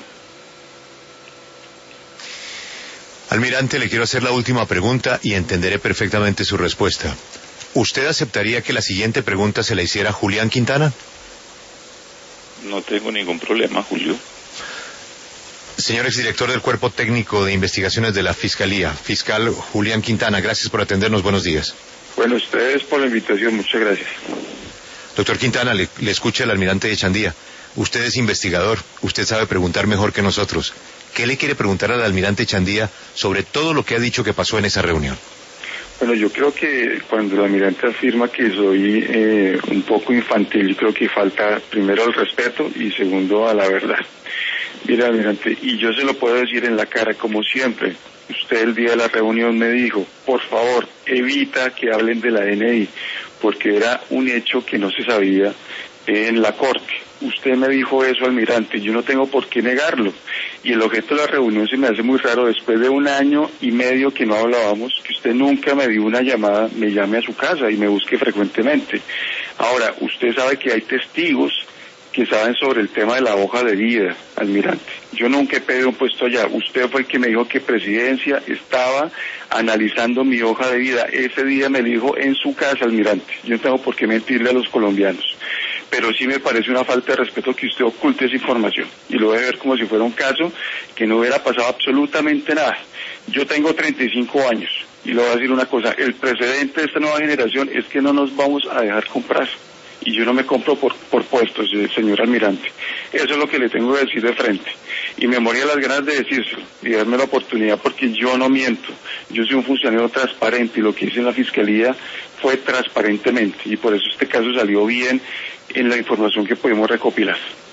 Almirante, le quiero hacer la última pregunta y entenderé perfectamente su respuesta. ¿Usted aceptaría que la siguiente pregunta se la hiciera Julián Quintana? No tengo ningún problema, Julio. Señor exdirector del Cuerpo Técnico de Investigaciones de la Fiscalía, fiscal Julián Quintana, gracias por atendernos, buenos días. Bueno, ustedes por la invitación, muchas gracias. Doctor Quintana, le, le escucha el almirante de Chandía. Usted es investigador, usted sabe preguntar mejor que nosotros. ¿Qué le quiere preguntar al almirante Chandía sobre todo lo que ha dicho que pasó en esa reunión? Bueno, yo creo que cuando el almirante afirma que soy eh, un poco infantil, yo creo que falta primero al respeto y segundo a la verdad. Mira, almirante, y yo se lo puedo decir en la cara, como siempre. Usted el día de la reunión me dijo, por favor, evita que hablen de la D N I, porque era un hecho que no se sabía en la corte. Usted me dijo eso, almirante, yo no tengo por qué negarlo. Y el objeto de la reunión se me hace muy raro, después de un año y medio que no hablábamos, que usted nunca me dio una llamada, me llame a su casa y me busque frecuentemente. Ahora, usted sabe que hay testigos que saben sobre el tema de la hoja de vida, almirante. Yo nunca he pedido un puesto allá. Usted fue el que me dijo que Presidencia estaba analizando mi hoja de vida. Ese día me dijo en su casa, almirante. Yo no tengo por qué mentirle a los colombianos. Pero sí me parece una falta de respeto que usted oculte esa información. Y lo debe ver como si fuera un caso que no hubiera pasado absolutamente nada. Yo tengo treinta y cinco años. Y le voy a decir una cosa. El precedente de esta nueva generación es que no nos vamos a dejar comprar. Y yo no me compro por, por puestos, señor almirante. Eso es lo que le tengo que decir de frente. Y me moría las ganas de decírselo y darme la oportunidad porque yo no miento. Yo soy un funcionario transparente y lo que hice en la Fiscalía fue transparentemente. Y por eso este caso salió bien en la información que pudimos recopilar.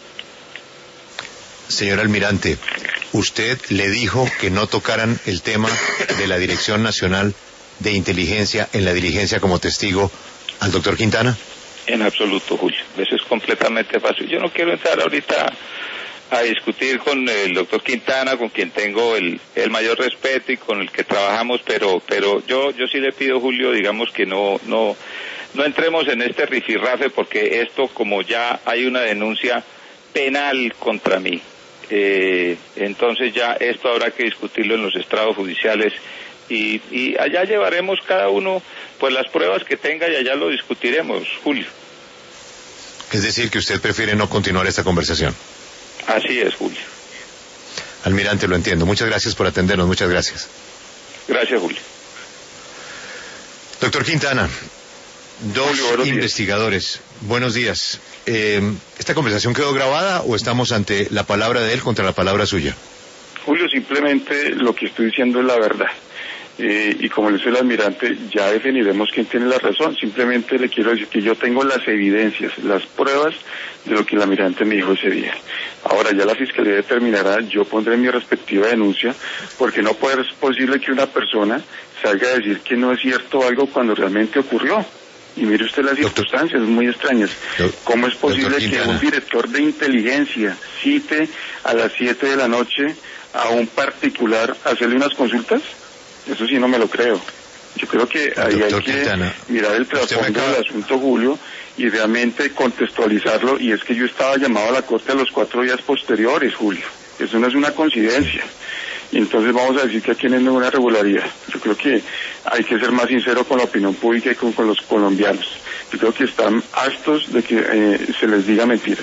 Señor almirante, usted le dijo que no tocaran el tema de la Dirección Nacional de Inteligencia en la diligencia como testigo al doctor Quintana. En absoluto, Julio. Eso es completamente fácil. Yo no quiero entrar ahorita a discutir con el doctor Quintana, con quien tengo el, el mayor respeto y con el que trabajamos, pero pero yo yo sí le pido, Julio, digamos que no no no entremos en este rifirrafe, porque esto, como ya hay una denuncia penal contra mí, eh, entonces ya esto habrá que discutirlo en los estrados judiciales. Y, y allá llevaremos cada uno pues las pruebas que tenga y allá lo discutiremos, Julio. Es decir, que usted prefiere no continuar esta conversación. Así es, Julio. Almirante, lo entiendo. Muchas gracias por atendernos, muchas gracias. Gracias, Julio. Doctor Quintana, dos Julio, buenos investigadores. Días. Buenos días. Eh, ¿Esta conversación quedó grabada o estamos ante la palabra de él contra la palabra suya? Julio, simplemente lo que estoy diciendo es la verdad. Eh, y como le dice el almirante, ya definiremos quién tiene la razón. Simplemente le quiero decir que yo tengo las evidencias, las pruebas de lo que el almirante me dijo ese día. Ahora ya la Fiscalía determinará, yo pondré mi respectiva denuncia, porque no puede ser posible que una persona salga a decir que no es cierto algo cuando realmente ocurrió. Y mire usted las circunstancias muy extrañas. ¿Cómo es posible que un director de inteligencia cite a las siete de la noche a un particular a hacerle unas consultas? Eso sí no me lo creo. Yo creo que ahí hay que mirar el trasfondo del asunto, Julio, y realmente contextualizarlo. Y es que yo estaba llamado a la Corte a los cuatro días posteriores, Julio. Eso no es una coincidencia. Y entonces vamos a decir que aquí no hay ninguna irregularidad. Yo creo que hay que ser más sincero con la opinión pública y con, con los colombianos. Yo creo que están hartos de que eh, se les diga mentiras.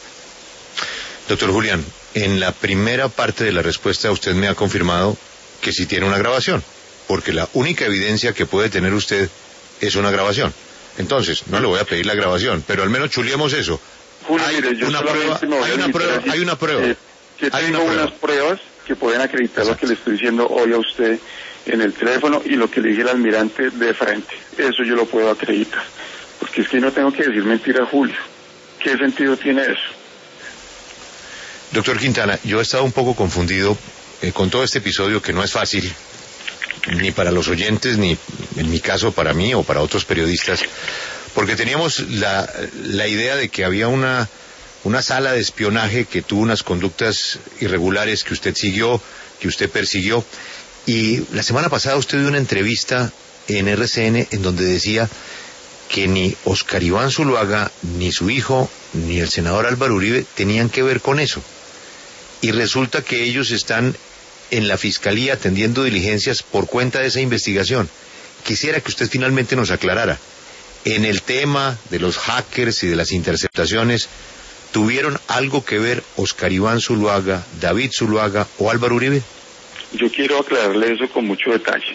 Doctor Julián, en la primera parte de la respuesta usted me ha confirmado que sí tiene una grabación, porque la única evidencia que puede tener usted es una grabación. Entonces, no le voy a pedir la grabación, pero al menos chuleemos eso. Julio, hay, mire, yo una prueba, hay una prueba, hay una prueba, eh, que hay tengo una prueba. unas pruebas que pueden acreditar Exacto. lo que le estoy diciendo hoy a usted en el teléfono y lo que le dije al almirante de frente. Eso yo lo puedo acreditar. Porque es que no tengo que decir mentira, Julio. ¿Qué sentido tiene eso? Doctor Quintana, yo he estado un poco confundido eh, con todo este episodio que no es fácil, ni para los oyentes, ni en mi caso para mí o para otros periodistas, porque teníamos la, la idea de que había una... una sala de espionaje que tuvo unas conductas irregulares que usted siguió, que usted persiguió, y la semana pasada usted dio una entrevista en R C N en donde decía que ni Oscar Iván Zuluaga, ni su hijo, ni el senador Álvaro Uribe tenían que ver con eso. Y resulta que ellos están en la Fiscalía atendiendo diligencias por cuenta de esa investigación. Quisiera que usted finalmente nos aclarara, en el tema de los hackers y de las interceptaciones, ¿tuvieron algo que ver Oscar Iván Zuluaga, David Zuluaga o Álvaro Uribe? Yo quiero aclararle eso con mucho detalle.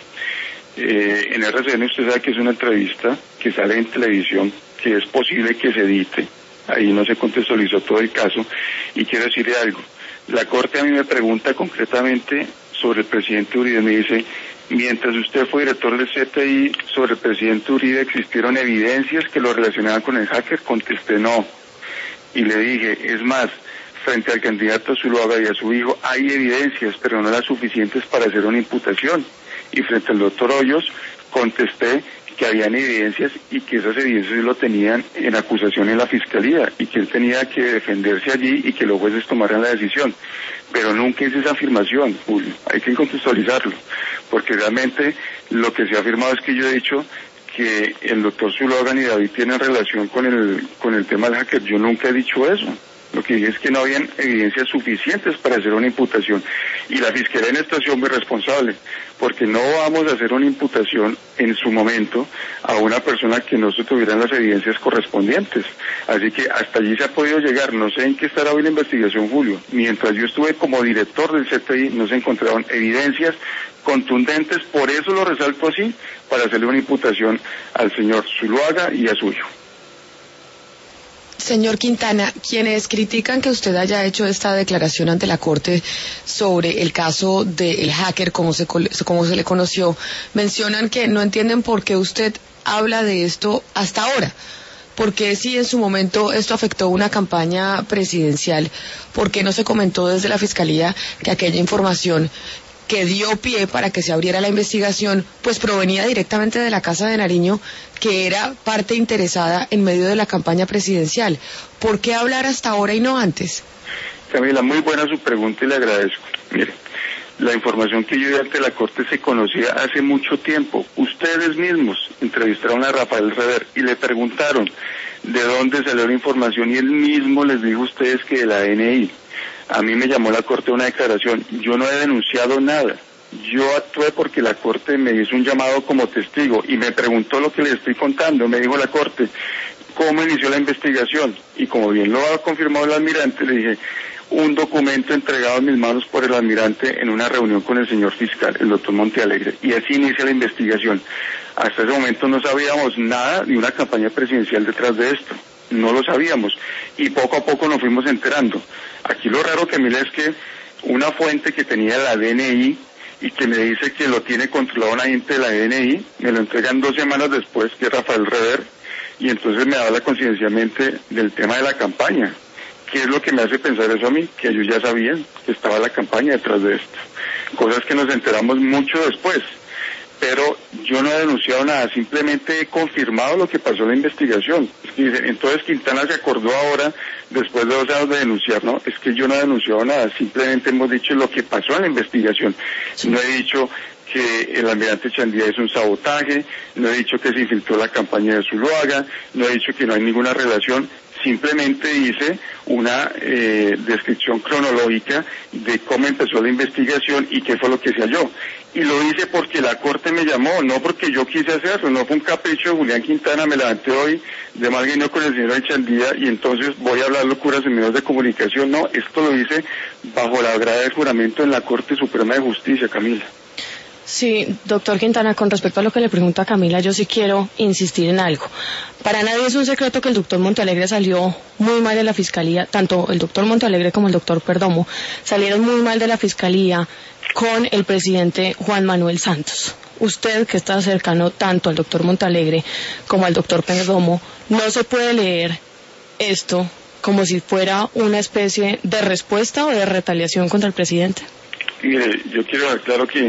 Eh, en R C N usted sabe que es una entrevista que sale en televisión, que es posible que se edite. Ahí no se contextualizó todo el caso. Y quiero decirle algo. La Corte a mí me pregunta concretamente sobre el presidente Uribe. Me dice, mientras usted fue director del C T I, sobre el presidente Uribe, ¿existieron evidencias que lo relacionaban con el hacker? Contesté no. Y le dije, es más, frente al candidato Zuluaga y a su hijo hay evidencias, pero no las suficientes para hacer una imputación. Y frente al doctor Hoyos, contesté que habían evidencias y que esas evidencias lo tenían en acusación en la Fiscalía y que él tenía que defenderse allí y que los jueces tomaran la decisión. Pero nunca hice esa afirmación, Julio. Hay que contextualizarlo, porque realmente lo que se ha afirmado es que yo he dicho que el doctor Zuluaga y David tienen relación con el con el tema del hacker. Yo nunca he dicho eso. Lo que dije es que no habían evidencias suficientes para hacer una imputación. Y la Fiscalía en esta ha sido muy responsable, porque no vamos a hacer una imputación en su momento a una persona que no se tuvieran las evidencias correspondientes. Así que hasta allí se ha podido llegar. No sé en qué estará hoy la investigación, Julio. Mientras yo estuve como director del C T I, no se encontraron evidencias contundentes, por eso lo resalto así, para hacerle una imputación al señor Zuluaga y a su hijo. Señor Quintana, quienes critican que usted haya hecho esta declaración ante la Corte sobre el caso del hacker, como se, como se le conoció, mencionan que no entienden por qué usted habla de esto hasta ahora. Porque si en su momento esto afectó una campaña presidencial, ¿por qué no se comentó desde la Fiscalía que aquella información que dio pie para que se abriera la investigación, pues provenía directamente de la Casa de Nariño, que era parte interesada en medio de la campaña presidencial? ¿Por qué hablar hasta ahora y no antes? Camila, muy buena su pregunta y le agradezco. Mire, la información que yo di ante la Corte se conocía hace mucho tiempo. Ustedes mismos entrevistaron a Rafael Rever y le preguntaron de dónde salió la información y él mismo les dijo a ustedes que de la D N I. A mí me llamó la Corte a una declaración. Yo no he denunciado nada. Yo actué porque la Corte me hizo un llamado como testigo y me preguntó lo que le estoy contando. Me dijo la Corte, ¿cómo inició la investigación? Y como bien lo ha confirmado el almirante, le dije, un documento entregado en mis manos por el almirante en una reunión con el señor fiscal, el doctor Montealegre. Y así inicia la investigación. Hasta ese momento no sabíamos nada de una campaña presidencial detrás de esto. No lo sabíamos. Y poco a poco nos fuimos enterando. Aquí lo raro, Camila, es que una fuente que tenía la D N I y que me dice que lo tiene controlado un agente de la D N I, me lo entregan dos semanas después, que es Rafael Rever, y entonces me habla coincidencialmente del tema de la campaña. ¿Qué es lo que me hace pensar eso a mí? Que ellos ya sabían que estaba la campaña detrás de esto. Cosas que nos enteramos mucho después. pero yo no he denunciado nada, simplemente he confirmado lo que pasó en la investigación. Entonces Quintana se acordó ahora, después de dos años de denunciar, ¿no? Es que yo no he denunciado nada, simplemente hemos dicho lo que pasó en la investigación. Sí. No he dicho que el almirante Chandía es un sabotaje, no he dicho que se infiltró la campaña de Zuluaga, no he dicho que no hay ninguna relación, simplemente hice una eh, descripción cronológica de cómo empezó la investigación y qué fue lo que se halló. Y lo hice porque la Corte me llamó, no porque yo quise hacerlo, no fue un capricho de Julián Quintana, me levanté hoy de mal genio con el señor Echandía y entonces voy a hablar locuras en medios de comunicación. No, esto lo hice bajo la grada del juramento en la Corte Suprema de Justicia, Camila. Sí, doctor Quintana, con respecto a lo que le pregunta a Camila, yo sí quiero insistir en algo. Para nadie es un secreto que el doctor Montealegre salió muy mal de la Fiscalía, tanto el doctor Montealegre como el doctor Perdomo salieron muy mal de la Fiscalía con el presidente Juan Manuel Santos. Usted, que está cercano tanto al doctor Montealegre como al doctor Perdomo, ¿no se puede leer esto como si fuera una especie de respuesta o de retaliación contra el presidente? Mire, yo quiero dejar claro que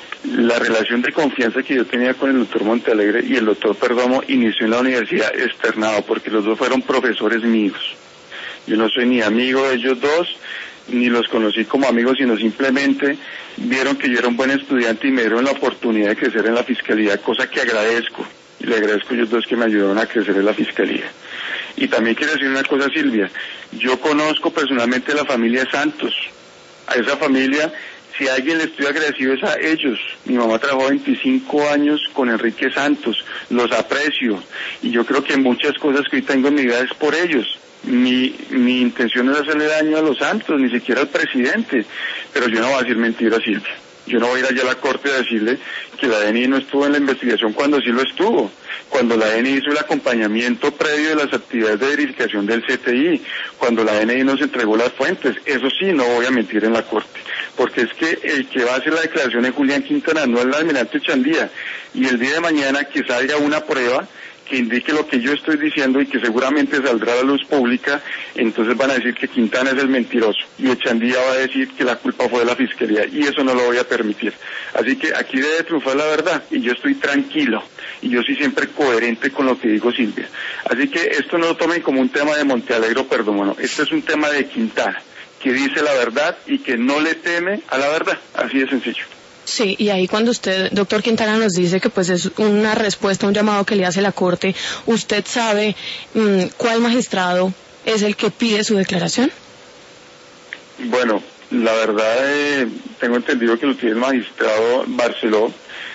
la relación de confianza que yo tenía con el doctor Montealegre y el doctor Perdomo inició en la Universidad Externado, porque los dos fueron profesores míos. Yo no soy ni amigo de ellos dos, ni los conocí como amigos, sino simplemente vieron que yo era un buen estudiante y me dieron la oportunidad de crecer en la Fiscalía, cosa que agradezco. Y le agradezco a ellos dos que me ayudaron a crecer en la Fiscalía. Y también quiero decir una cosa, Silvia. Yo conozco personalmente a la familia Santos. A esa familia, si a alguien le estoy agradecido es a ellos. Mi mamá trabajó veinticinco años con Enrique Santos, los aprecio, y yo creo que muchas cosas que hoy tengo en mi vida es por ellos. Mi, mi intención no es hacerle daño a los Santos, ni siquiera al presidente, pero yo no voy a decir mentiras, Silvia. Yo no voy a ir allá a la Corte a decirle que la D N I no estuvo en la investigación cuando sí lo estuvo, cuando la D N I hizo el acompañamiento previo de las actividades de verificación del C T I, cuando la D N I nos entregó las fuentes. Eso sí, no voy a mentir en la Corte, porque es que el que va a hacer la declaración es Julián Quintana, no el almirante Chandía, y el día de mañana que salga una prueba que indique lo que yo estoy diciendo y que seguramente saldrá a la luz pública, entonces van a decir que Quintana es el mentiroso y Echandía va a decir que la culpa fue de la Fiscalía, y eso no lo voy a permitir. Así que aquí debe triunfar la verdad y yo estoy tranquilo y yo soy siempre coherente con lo que digo, Silvia. Así que esto no lo tomen como un tema de Montealegre o Perdomo, no. Este es un tema de Quintana, que dice la verdad y que no le teme a la verdad, así de sencillo. Sí, y ahí cuando usted, doctor Quintana, nos dice que pues es una respuesta, un llamado que le hace la Corte, ¿usted sabe mmm, cuál magistrado es el que pide su declaración? Bueno, la verdad eh, tengo entendido que lo tiene el magistrado Barceló,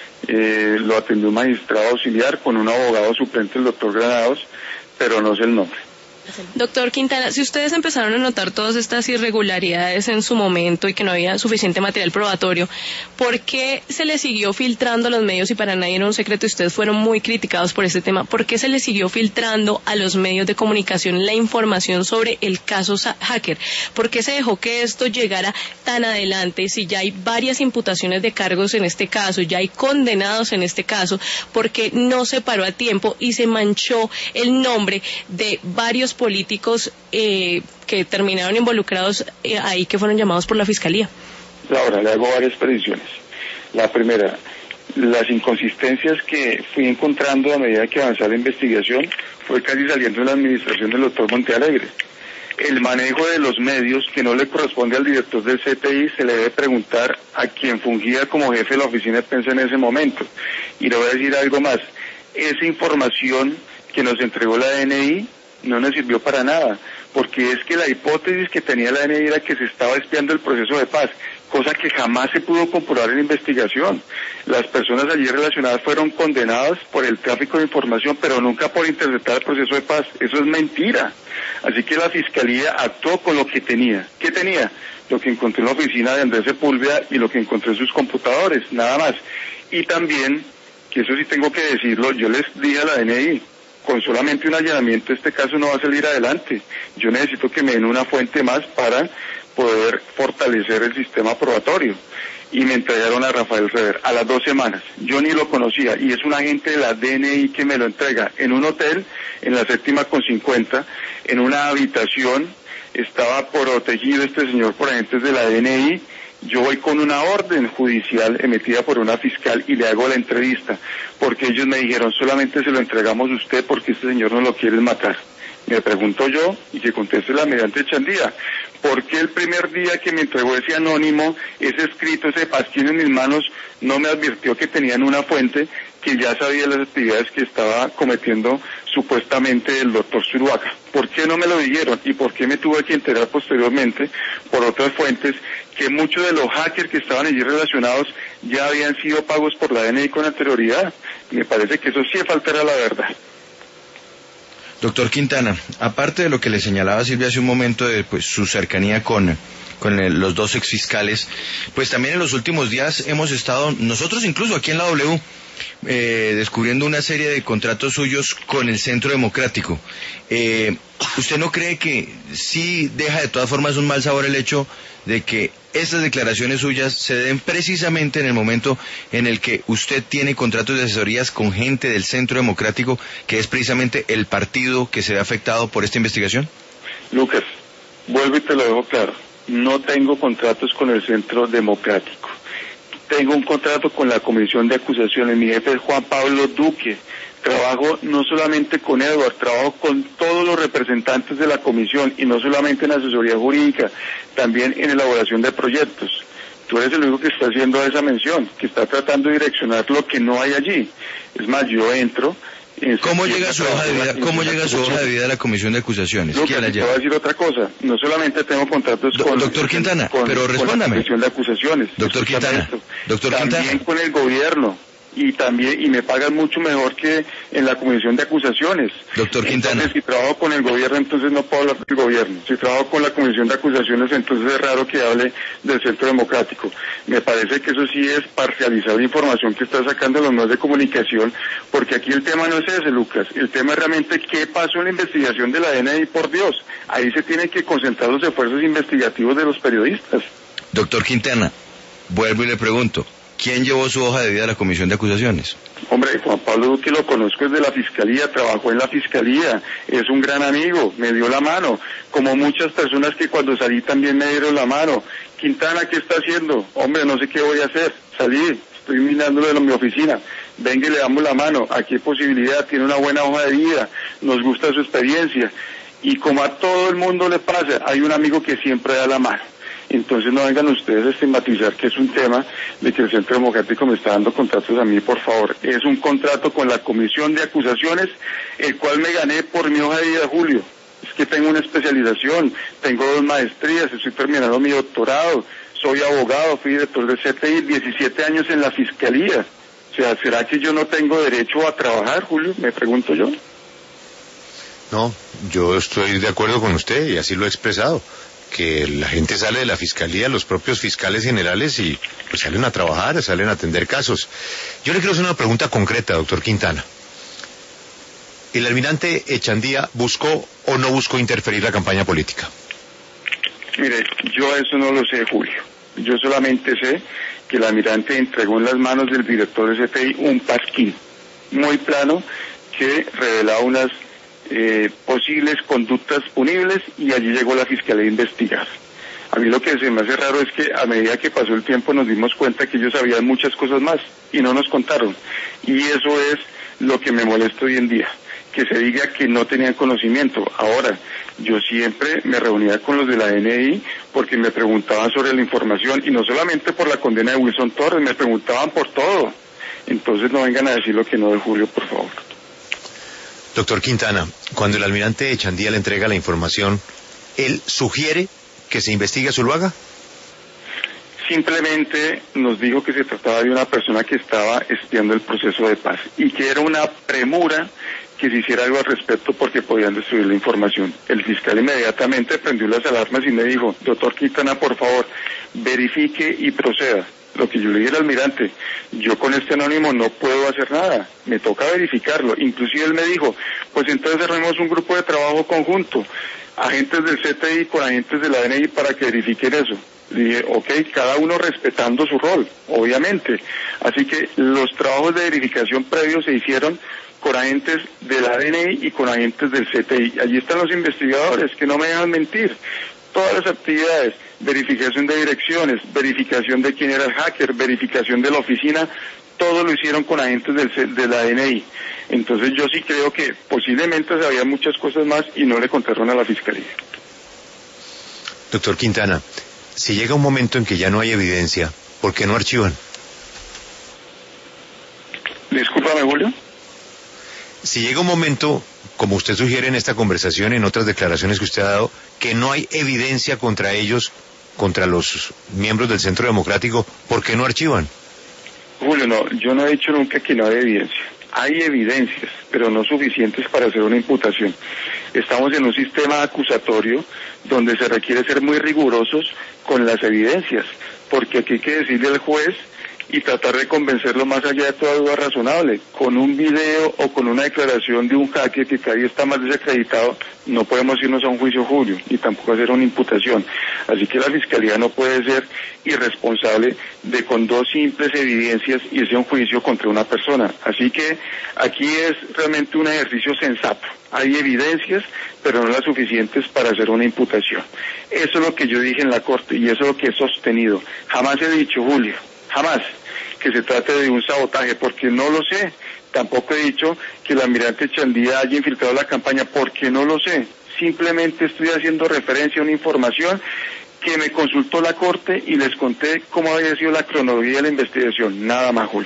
eh, lo atendió un magistrado auxiliar con un abogado suplente, el doctor Granados, pero no sé el nombre. Doctor Quintana, si ustedes empezaron a notar todas estas irregularidades en su momento y que no había suficiente material probatorio, ¿por qué se le siguió filtrando a los medios? Y para nadie era un secreto, ustedes fueron muy criticados por este tema. ¿Por qué se le siguió filtrando a los medios de comunicación la información sobre el caso Hacker? ¿Por qué se dejó que esto llegara tan adelante? Si ya hay varias imputaciones de cargos en este caso, ya hay condenados en este caso, ¿por qué no se paró a tiempo y se manchó el nombre de varios políticos eh, que terminaron involucrados eh, ahí, que fueron llamados por la Fiscalía? Laura, le hago varias predicciones. La primera, las inconsistencias que fui encontrando a medida que avanzaba la investigación fue casi saliendo de la administración del doctor Montealegre. El manejo de los medios, que no le corresponde al director del C T I, se le debe preguntar a quien fungía como jefe de la oficina de prensa en ese momento. Y le voy a decir algo más, esa información que nos entregó la D N I no nos sirvió para nada, porque es que la hipótesis que tenía la D N I era que se estaba espiando el proceso de paz, cosa que jamás se pudo comprobar en la investigación. Las personas allí relacionadas fueron condenadas por el tráfico de información, pero nunca por interceptar el proceso de paz. Eso es mentira. Así que la Fiscalía actuó con lo que tenía. ¿Qué tenía? Lo que encontré en la oficina de Andrés Sepúlveda y lo que encontré en sus computadores, nada más. Y también, que eso sí tengo que decirlo, yo les dije a la D N I, con solamente un allanamiento este caso no va a salir adelante. Yo necesito que me den una fuente más para poder fortalecer el sistema probatorio. Y me entregaron a Rafael Rever a las dos semanas. Yo ni lo conocía y es un agente de la D N I que me lo entrega en un hotel en la séptima con cincuenta, en una habitación. Estaba protegido este señor por agentes de la D N I Yo voy con una orden judicial emitida por una fiscal y le hago la entrevista, porque ellos me dijeron, solamente se lo entregamos a usted porque este señor no lo quiere matar. Me pregunto yo, y que conteste la almirante Chandía, ¿por qué el primer día que me entregó ese anónimo, ese escrito, ese pasquín en mis manos, no me advirtió que tenían una fuente que ya sabía las actividades que estaba cometiendo supuestamente el doctor Zuluaga? ¿Por qué no me lo dijeron? ¿Y por qué me tuve que enterar posteriormente por otras fuentes que muchos de los hackers que estaban allí relacionados ya habían sido pagos por la D N I con anterioridad? Me parece que eso sí es faltar a la verdad. Doctor Quintana, aparte de lo que le señalaba Silvia hace un momento de pues, su cercanía con, con el, los dos exfiscales, pues también en los últimos días hemos estado, nosotros incluso aquí en la W, eh, descubriendo una serie de contratos suyos con el Centro Democrático. Eh, ¿Usted no cree que sí deja de todas formas un mal sabor el hecho de que estas declaraciones suyas se den precisamente en el momento en el que usted tiene contratos de asesorías con gente del Centro Democrático, que es precisamente el partido que se ve afectado por esta investigación? Lucas, vuelvo y te lo dejo claro, no tengo contratos con el Centro Democrático. Tengo un contrato con la Comisión de Acusaciones, mi jefe es Juan Pablo Duque. Trabajo no solamente con Edward, trabajo con todos los representantes de la comisión, y no solamente en asesoría jurídica, también en elaboración de proyectos. Tú eres el único que está haciendo esa mención, que está tratando de direccionar lo que no hay allí. Es más, yo entro... ¿Cómo llega su hoja de vida? ¿Cómo llega su hoja de vida a la Comisión de Acusaciones? Lucas, ¿Quién la lleva? Te voy a decir otra cosa. No solamente tengo contratos Do, con... Doctor Quintana, con, pero respóndame. Con la Comisión de Acusaciones. Doctor Quintana, doctor Quintana. También con el gobierno. Y también, y me pagan mucho mejor que en la Comisión de Acusaciones. Doctor Quintana. Entonces, si trabajo con el gobierno, entonces no puedo hablar del gobierno. Si trabajo con la Comisión de Acusaciones, entonces es raro que hable del Centro Democrático. Me parece que eso sí es parcializar la información que está sacando los medios de comunicación, porque aquí el tema no es ese, Lucas. El tema es realmente qué pasó en la investigación de la D N I, por Dios. Ahí se tienen que concentrar los esfuerzos investigativos de los periodistas. Doctor Quintana, vuelvo y le pregunto, ¿quién llevó su hoja de vida a la Comisión de Acusaciones? Hombre, Juan Pablo Duque lo conozco desde la Fiscalía, trabajó en la Fiscalía, es un gran amigo, me dio la mano, como muchas personas que cuando salí también me dieron la mano. Quintana, ¿qué está haciendo? Hombre, no sé qué voy a hacer, salí, estoy mirándolo de mi oficina, venga y le damos la mano, aquí hay posibilidad, tiene una buena hoja de vida, nos gusta su experiencia, y como a todo el mundo le pasa, hay un amigo que siempre da la mano. Entonces no vengan ustedes a estigmatizar que es un tema de que el Centro Democrático me está dando contratos a mí, por favor. Es un contrato con la Comisión de Acusaciones, el cual me gané por mi hoja de vida, Julio. Es que tengo una especialización, tengo dos maestrías, estoy terminando mi doctorado, soy abogado, fui director del C T I, diecisiete años en la Fiscalía. O sea, ¿será que yo no tengo derecho a trabajar, Julio? Me pregunto yo. No, yo estoy de acuerdo con usted y así lo he expresado, que la gente sale de la fiscalía, los propios fiscales generales, y pues salen a trabajar, salen a atender casos. Yo le quiero hacer una pregunta concreta, doctor Quintana. ¿El almirante Echandía buscó o no buscó interferir la campaña política? Mire, yo eso no lo sé, Julio. Yo solamente sé que el almirante entregó en las manos del director de C T I un pasquín muy plano que revelaba unas Eh, posibles conductas punibles, y allí llegó la Fiscalía a investigar. A mí lo que se me hace raro es que a medida que pasó el tiempo nos dimos cuenta que ellos sabían muchas cosas más y no nos contaron, y eso es lo que me molesta hoy en día, que se diga que no tenían conocimiento. Ahora, yo siempre me reunía con los de la D N I porque me preguntaban sobre la información, y no solamente por la condena de Wilson Torres, me preguntaban por todo. Entonces no vengan a decir lo que no de Julio, por favor. Doctor Quintana, cuando el almirante Echandía le entrega la información, ¿él sugiere que se investigue a Zuluaga? Simplemente nos dijo que se trataba de una persona que estaba espiando el proceso de paz y que era una premura que se hiciera algo al respecto porque podían destruir la información. El fiscal inmediatamente prendió las alarmas y me dijo, doctor Quintana, por favor, verifique y proceda. Lo que yo le dije al almirante, yo con este anónimo no puedo hacer nada, me toca verificarlo. Inclusive él me dijo, pues entonces armemos un grupo de trabajo conjunto, agentes del C T I con agentes de la D N I para que verifiquen eso. Le dije, ok, cada uno respetando su rol, obviamente. Así que los trabajos de verificación previos se hicieron con agentes de la D N I y con agentes del C T I. Allí están los investigadores, que no me dejan mentir. Todas las actividades. verificación de direcciones, verificación de quién era el hacker, verificación de la oficina, todo lo hicieron con agentes del, de la D N I. Entonces yo sí creo que posiblemente sabían muchas cosas más y no le contaron a la Fiscalía. Doctor Quintana, si llega un momento en que ya no hay evidencia, ¿por qué no archivan? Discúlpame, Julio. Si llega un momento, como usted sugiere en esta conversación, en otras declaraciones que usted ha dado, que no hay evidencia contra ellos, contra los miembros del Centro Democrático, ¿por qué no archivan? Julio, no, yo no he dicho nunca que no hay evidencia. Hay evidencias, pero no suficientes para hacer una imputación. Estamos en un sistema acusatorio donde se requiere ser muy rigurosos con las evidencias, porque aquí hay que decirle al juez y tratar de convencerlo más allá de toda duda razonable. Con un video o con una declaración de un hacker que cada día está más desacreditado, no podemos irnos a un juicio, Julio, ni tampoco hacer una imputación. Así que la Fiscalía no puede ser irresponsable de con dos simples evidencias irse a un juicio contra una persona. Así que aquí es realmente un ejercicio sensato. Hay evidencias, pero no las suficientes para hacer una imputación. Eso es lo que yo dije en la Corte y eso es lo que he sostenido. Jamás he dicho, Julio, jamás, que se trate de un sabotaje, porque no lo sé. Tampoco he dicho que el almirante Chandía haya infiltrado la campaña, porque no lo sé. Simplemente estoy haciendo referencia a una información que me consultó la Corte y les conté cómo había sido la cronología de la investigación. Nada más, Julio.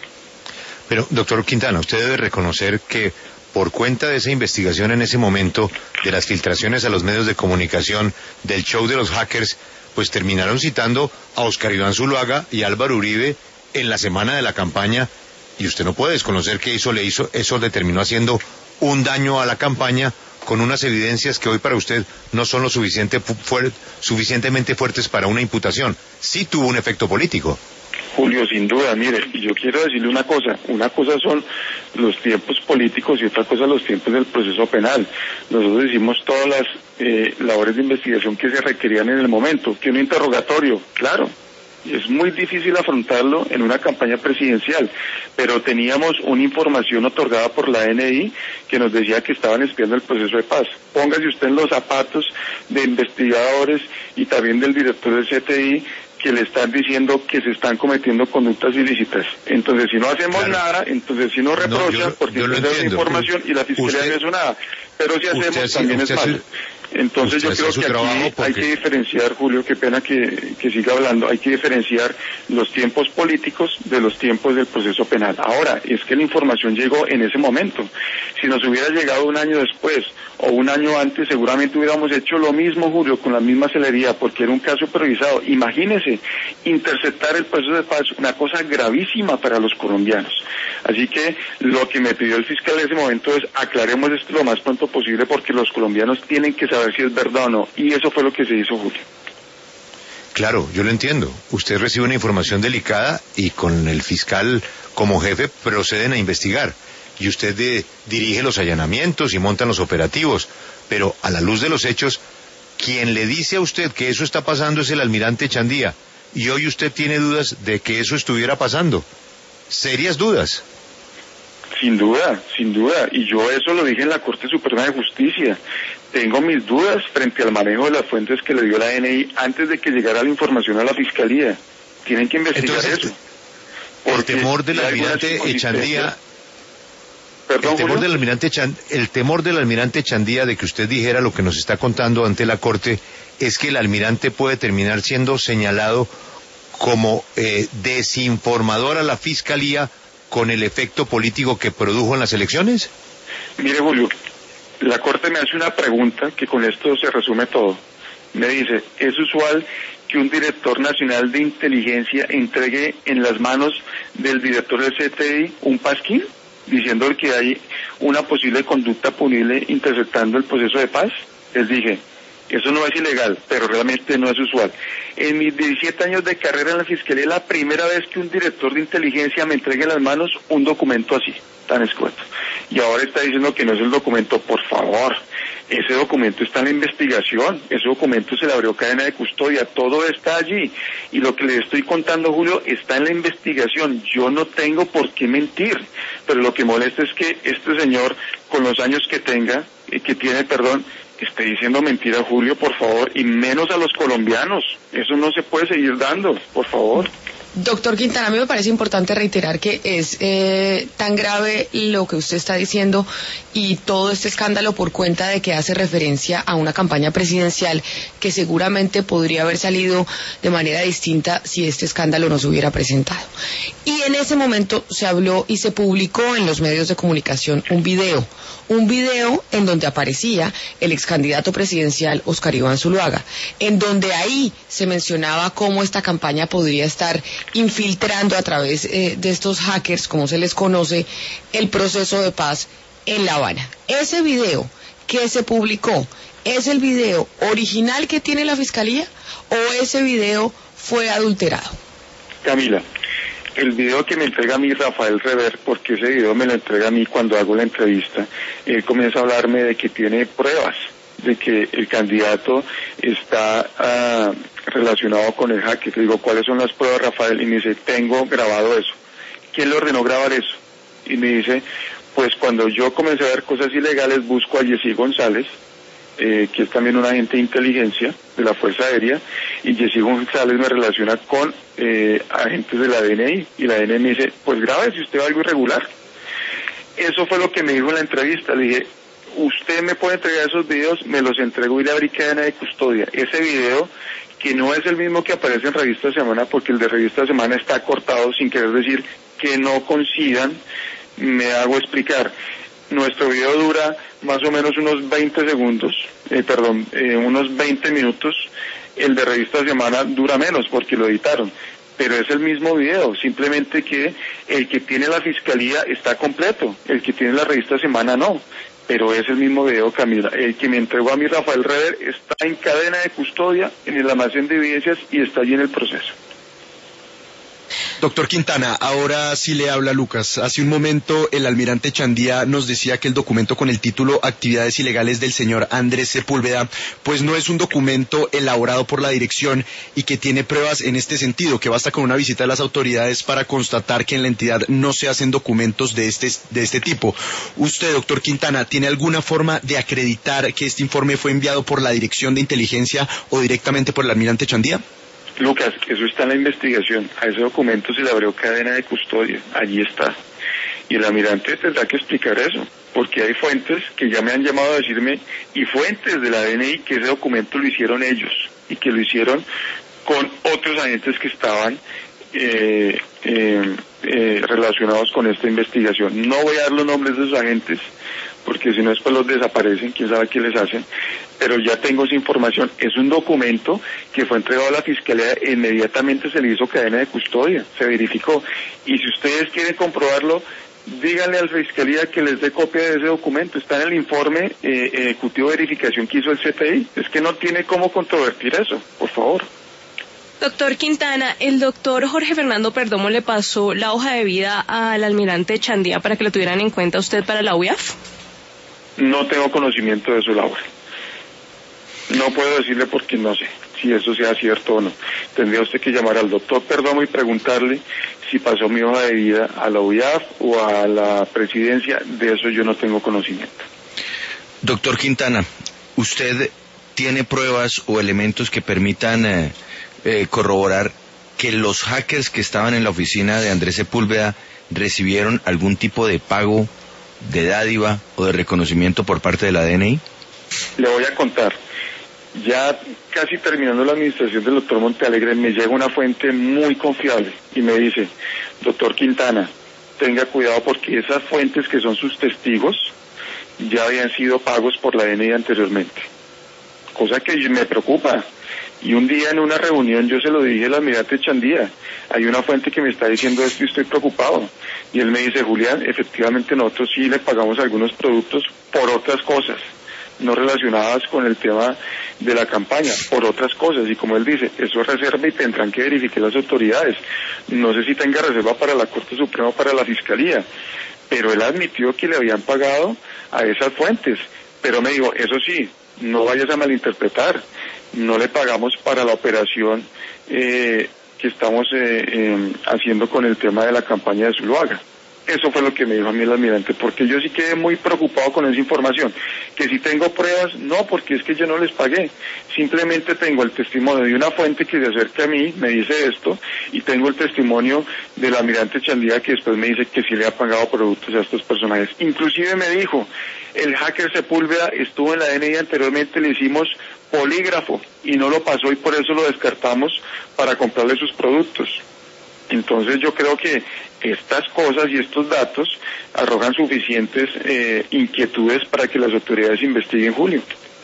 Pero, doctor Quintana, usted debe reconocer que por cuenta de esa investigación en ese momento, de las filtraciones a los medios de comunicación, del show de los hackers, pues terminaron citando a Oscar Iván Zuluaga y Álvaro Uribe en la semana de la campaña, y usted no puede desconocer que eso le hizo, eso le terminó haciendo un daño a la campaña con unas evidencias que hoy para usted no son lo suficiente fuer, suficientemente fuertes para una imputación. Sí tuvo un efecto político. Julio, sin duda, mire, y yo quiero decirle una cosa, una cosa son los tiempos políticos y otra cosa los tiempos del proceso penal. Nosotros hicimos todas las eh, labores de investigación que se requerían en el momento, que un interrogatorio, claro, es muy difícil afrontarlo en una campaña presidencial, pero teníamos una información otorgada por la N I que nos decía que estaban espiando el proceso de paz. Póngase usted en los zapatos de investigadores y también del director del C T I, que le están diciendo que se están cometiendo conductas ilícitas. Entonces, si no hacemos claro. nada, entonces si nos reprochan, no, yo, porque no da información y la Fiscalía usted, no hizo nada. Pero si hacemos, usted, también usted, es malo. Entonces yo creo que aquí porque... hay que diferenciar, Julio, qué pena que, que siga hablando, hay que diferenciar los tiempos políticos de los tiempos del proceso penal. Ahora, es que la información llegó en ese momento. Si nos hubiera llegado un año después o un año antes, seguramente hubiéramos hecho lo mismo, Julio, con la misma celeridad, porque era un caso priorizado. Imagínese, interceptar el proceso de paz, una cosa gravísima para los colombianos. Así que lo que me pidió el fiscal en ese momento es aclaremos esto lo más pronto posible, porque los colombianos tienen que saber a ver si es verdad o no, y eso fue lo que se hizo, Julio. Claro, yo lo entiendo. Usted recibe una información delicada y con el fiscal como jefe proceden a investigar. Y usted de, dirige los allanamientos y montan los operativos. Pero a la luz de los hechos, quien le dice a usted que eso está pasando es el almirante Chandía. Y hoy usted tiene dudas de que eso estuviera pasando. Serias dudas. Sin duda, sin duda. Y yo eso lo dije en la Corte Suprema de Justicia. Tengo mis dudas frente al manejo de las fuentes que le dio la N I antes de que llegara la información a la Fiscalía. Tienen que investigar Entonces, eso. El temor del almirante Chandía... Perdón, el temor del almirante Chand, el temor del almirante Chandía de que usted dijera lo que nos está contando ante la Corte es que el almirante puede terminar siendo señalado como eh, desinformador a la Fiscalía con el efecto político que produjo en las elecciones. Mire, Julio, la Corte me hace una pregunta que con esto se resume todo. Me dice, ¿es usual que un director nacional de inteligencia entregue en las manos del director del C T I un pasquín diciendo que hay una posible conducta punible interceptando el proceso de paz? Les dije, eso no es ilegal, pero realmente no es usual. En mis diecisiete años de carrera en la Fiscalía es la primera vez que un director de inteligencia me entregue en las manos un documento así, tan escueto. Y ahora está diciendo que no es el documento. Por favor, ese documento está en la investigación, ese documento se le abrió cadena de custodia, todo está allí. Y lo que le estoy contando, Julio, está en la investigación. Yo no tengo por qué mentir, pero lo que molesta es que este señor, con los años que tenga, eh, que tiene, perdón, esté diciendo mentira, Julio, por favor, y menos a los colombianos. Eso no se puede seguir dando, por favor. Doctor Quintana, a mí me parece importante reiterar que es eh, tan grave lo que usted está diciendo y todo este escándalo por cuenta de que hace referencia a una campaña presidencial que seguramente podría haber salido de manera distinta si este escándalo no se hubiera presentado. Y en ese momento se habló y se publicó en los medios de comunicación un video, un video en donde aparecía el ex candidato presidencial Óscar Iván Zuluaga, en donde ahí se mencionaba cómo esta campaña podría estar infiltrando a través eh, de estos hackers, como se les conoce, el proceso de paz en La Habana. Ese video que se publicó, ¿es el video original que tiene la Fiscalía o ese video fue adulterado? Camila, el video que me entrega a mí Rafael Rever, porque ese video me lo entrega a mí cuando hago la entrevista, él comienza a hablarme de que tiene pruebas, de que el candidato está uh, relacionado con el hacker. Le digo, ¿cuáles son las pruebas, Rafael? Y me dice, tengo grabado eso. ¿Quién le ordenó grabar eso? Y me dice, pues cuando yo comencé a ver cosas ilegales, busco a Jessy González, eh, que es también un agente de inteligencia de la Fuerza Aérea, y Jessy González me relaciona con eh, agentes de la D N I, y la D N I me dice, pues grabe si usted ve algo irregular. Eso fue lo que me dijo en la entrevista. Le dije, usted me puede entregar esos videos, me los entregó y le abrí cadena de custodia. Ese video, que no es el mismo que aparece en Revista Semana, porque el de Revista Semana está cortado, sin querer decir que no coincidan, me hago explicar. Nuestro video dura más o menos unos veinte segundos, eh, perdón, eh, unos veinte minutos. El de Revista Semana dura menos porque lo editaron, pero es el mismo video, simplemente que el que tiene la Fiscalía está completo, el que tiene la Revista Semana no. Pero es el mismo video, Camila. El que me entregó a mí, Rafael Rever, está en cadena de custodia, en el almacén de evidencias y está allí en el proceso. Doctor Quintana, ahora sí le habla Lucas. Hace un momento el almirante Chandía nos decía que el documento con el título Actividades ilegales del señor Andrés Sepúlveda, pues no es un documento elaborado por la dirección y que tiene pruebas en este sentido, que basta con una visita de las autoridades para constatar que en la entidad no se hacen documentos de este, de este tipo. Usted, doctor Quintana, ¿tiene alguna forma de acreditar que este informe fue enviado por la Dirección de Inteligencia o directamente por el almirante Chandía? Lucas, eso está en la investigación. A ese documento se le abrió cadena de custodia. Allí está. Y el almirante tendrá que explicar eso, porque hay fuentes que ya me han llamado a decirme, y fuentes de la D N I, que ese documento lo hicieron ellos, y que lo hicieron con otros agentes que estaban eh, eh, eh, relacionados con esta investigación. No voy a dar los nombres de esos agentes, porque si no después los desaparecen, quién sabe qué les hacen, pero ya tengo esa información. Es un documento que fue entregado a la Fiscalía, e inmediatamente se le hizo cadena de custodia, se verificó, y si ustedes quieren comprobarlo, díganle a la Fiscalía que les dé copia de ese documento, está en el informe eh, ejecutivo de verificación que hizo el C T I, es que no tiene cómo controvertir eso, por favor. Doctor Quintana, el doctor Jorge Fernando Perdomo le pasó la hoja de vida al almirante Chandía para que lo tuvieran en cuenta usted para la U I A F. No tengo conocimiento de su labor. No puedo decirle porque no sé si eso sea cierto o no. Tendría usted que llamar al doctor Perdomo y preguntarle si pasó mi hoja de vida a la U I A F o a la presidencia. De eso yo no tengo conocimiento. Doctor Quintana, ¿usted tiene pruebas o elementos que permitan eh, eh, corroborar que los hackers que estaban en la oficina de Andrés Sepúlveda recibieron algún tipo de pago, de dádiva o de reconocimiento por parte de la D N I? Le voy a contar. Ya casi terminando la administración del doctor Montealegre, me llega una fuente muy confiable y me dice, doctor Quintana, tenga cuidado porque esas fuentes que son sus testigos ya habían sido pagos por la D N I anteriormente. Cosa que me preocupa. Y un día en una reunión yo se lo dije al almirante Chandía, hay una fuente que me está diciendo esto y estoy preocupado. Y él me dice, Julián, efectivamente nosotros sí le pagamos algunos productos por otras cosas, no relacionadas con el tema de la campaña, por otras cosas. Y como él dice, eso es reserva y tendrán que verificar las autoridades. No sé si tenga reserva para la Corte Suprema o para la Fiscalía, pero él admitió que le habían pagado a esas fuentes. Pero me dijo, eso sí, no vayas a malinterpretar, no le pagamos para la operación eh, que estamos eh, eh, haciendo con el tema de la campaña de Zuluaga. Eso fue lo que me dijo a mí el almirante, porque yo sí quedé muy preocupado con esa información. Que si tengo pruebas, no, porque es que yo no les pagué. Simplemente tengo el testimonio de una fuente que se acerca a mí, me dice esto, y tengo el testimonio del almirante Chandía, que después me dice que sí le ha pagado productos a estos personajes. Inclusive me dijo, el hacker Sepúlveda estuvo en la D N I anteriormente, le hicimos polígrafo y no lo pasó y por eso lo descartamos para comprarle sus productos. Entonces yo creo que estas cosas y estos datos arrojan suficientes eh, inquietudes para que las autoridades investiguen, Julio.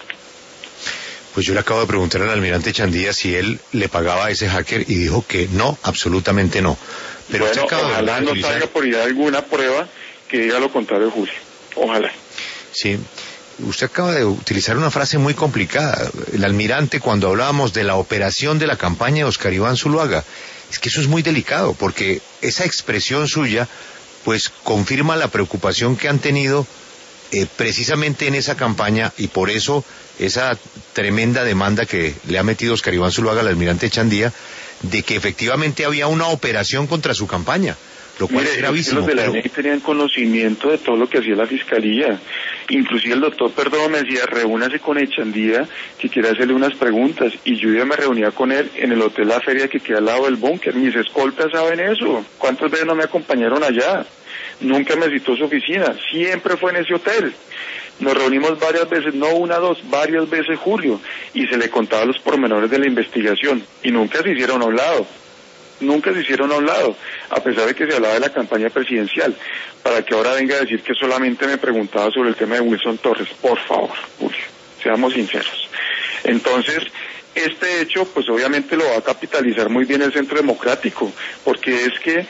Pues yo le acabo de preguntar al almirante Chandía si él le pagaba a ese hacker y dijo que no, absolutamente no. Pero bueno, ojalá no utilizar... salga por ahí alguna prueba que diga lo contrario, Julio. Ojalá. Sí. Usted acaba de utilizar una frase muy complicada. El almirante, cuando hablábamos de la operación de la campaña de Oscar Iván Zuluaga, es que eso es muy delicado, porque esa expresión suya, pues, confirma la preocupación que han tenido eh, precisamente en esa campaña, y por eso esa tremenda demanda que le ha metido Oscar Iván Zuluaga al almirante Chandía, de que efectivamente había una operación contra su campaña. Lo cual Mire, es gravísimo. Los de la pero... D N I tenían conocimiento de todo lo que hacía la fiscalía. Inclusive el doctor Perdomo me decía, reúnase con Echandía, que quiere hacerle unas preguntas. Y yo ya me reunía con él en el Hotel La Feria, que queda al lado del búnker. Mis escoltas saben eso. ¿Cuántas veces no me acompañaron allá? Nunca me citó su oficina. Siempre fue en ese hotel. Nos reunimos varias veces, no una, dos, varias veces, Julio. Y se le contaba los pormenores de la investigación. Y nunca se hicieron a un lado. Nunca se hicieron a un lado, a pesar de que se hablaba de la campaña presidencial, para que ahora venga a decir que solamente me preguntaba sobre el tema de Wilson Torres. Por favor, Julio, seamos sinceros. Entonces, este hecho, pues obviamente lo va a capitalizar muy bien el Centro Democrático, porque es que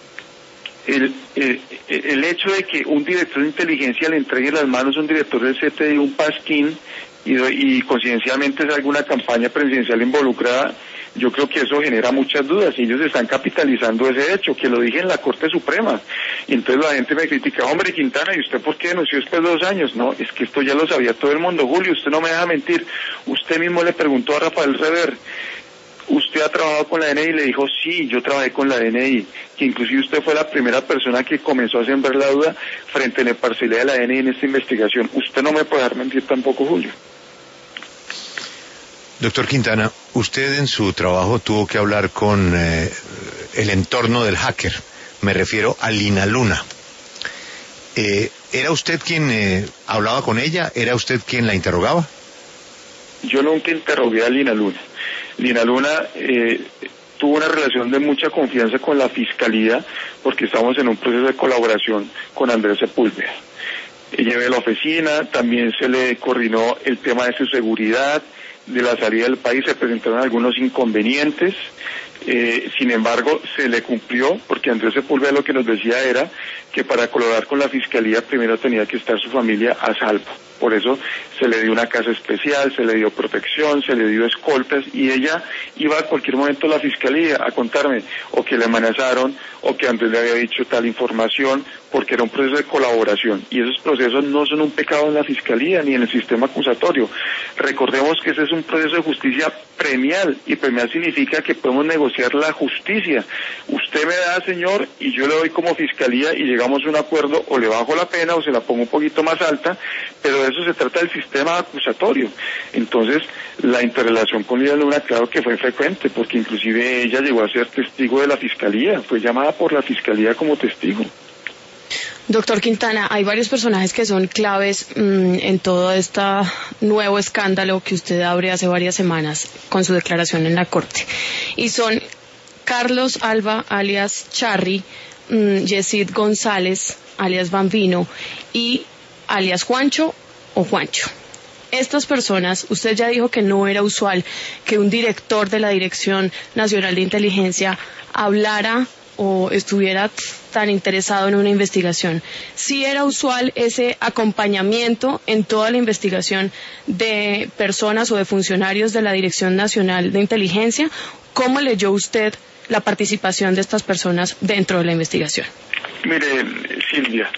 el, el, el hecho de que un director de inteligencia le entregue en las manos a un director del C T I un pasquín y, y coincidencialmente es alguna campaña presidencial involucrada, yo creo que eso genera muchas dudas y ellos están capitalizando ese hecho, que lo dije en la Corte Suprema. Y entonces la gente me critica, hombre Quintana, ¿y usted por qué denunció después de dos años? No, es que esto ya lo sabía todo el mundo, Julio, usted no me deja mentir. Usted mismo le preguntó a Rafael Rever, ¿usted ha trabajado con la D N I? Y le dijo, sí, yo trabajé con la D N I, que inclusive usted fue la primera persona que comenzó a sembrar la duda frente a la imparcialidad de la D N I en esta investigación. Usted no me puede dejar mentir tampoco, Julio. Doctor Quintana, usted en su trabajo tuvo que hablar con eh, el entorno del hacker, me refiero a Lina Luna. Eh, ¿Era usted quien eh, hablaba con ella? ¿Era usted quien la interrogaba? Yo nunca interrogué a Lina Luna. Lina Luna eh, tuvo una relación de mucha confianza con la Fiscalía porque estamos en un proceso de colaboración con Andrés Sepúlveda. Ella ve la oficina, también se le coordinó el tema de su seguridad, de la salida del país, se presentaron algunos inconvenientes, eh, sin embargo se le cumplió porque Andrés Sepúlveda lo que nos decía era que para colaborar con la Fiscalía primero tenía que estar su familia a salvo. Por eso se le dio una casa especial, se le dio protección, se le dio escoltas y ella iba a cualquier momento a la Fiscalía a contarme o que le amenazaron o que antes le había dicho tal información porque era un proceso de colaboración y esos procesos no son un pecado en la Fiscalía ni en el sistema acusatorio. Recordemos que ese es un proceso de justicia premial y premial significa que podemos negociar la justicia. Usted me da, señor, y yo le doy como Fiscalía y llegamos a un acuerdo o le bajo la pena o se la pongo un poquito más alta, pero de eso se trata el sistema acusatorio. Entonces, la interrelación con Lina Luna, claro que fue frecuente, porque inclusive ella llegó a ser testigo de la Fiscalía, fue llamada por la Fiscalía como testigo. Doctor Quintana, hay varios personajes que son claves mmm, en todo este nuevo escándalo que usted abre hace varias semanas con su declaración en la Corte. Y son Carlos Alba, alias Charry, mmm, Yesid González, alias Bambino, y alias Juancho o Juancho. Estas personas, usted ya dijo que no era usual que un director de la Dirección Nacional de Inteligencia hablara o estuviera tan interesado en una investigación. Sí era usual ese acompañamiento en toda la investigación de personas o de funcionarios de la Dirección Nacional de Inteligencia. ¿Cómo leyó usted la participación de estas personas dentro de la investigación? Mire, Silvia,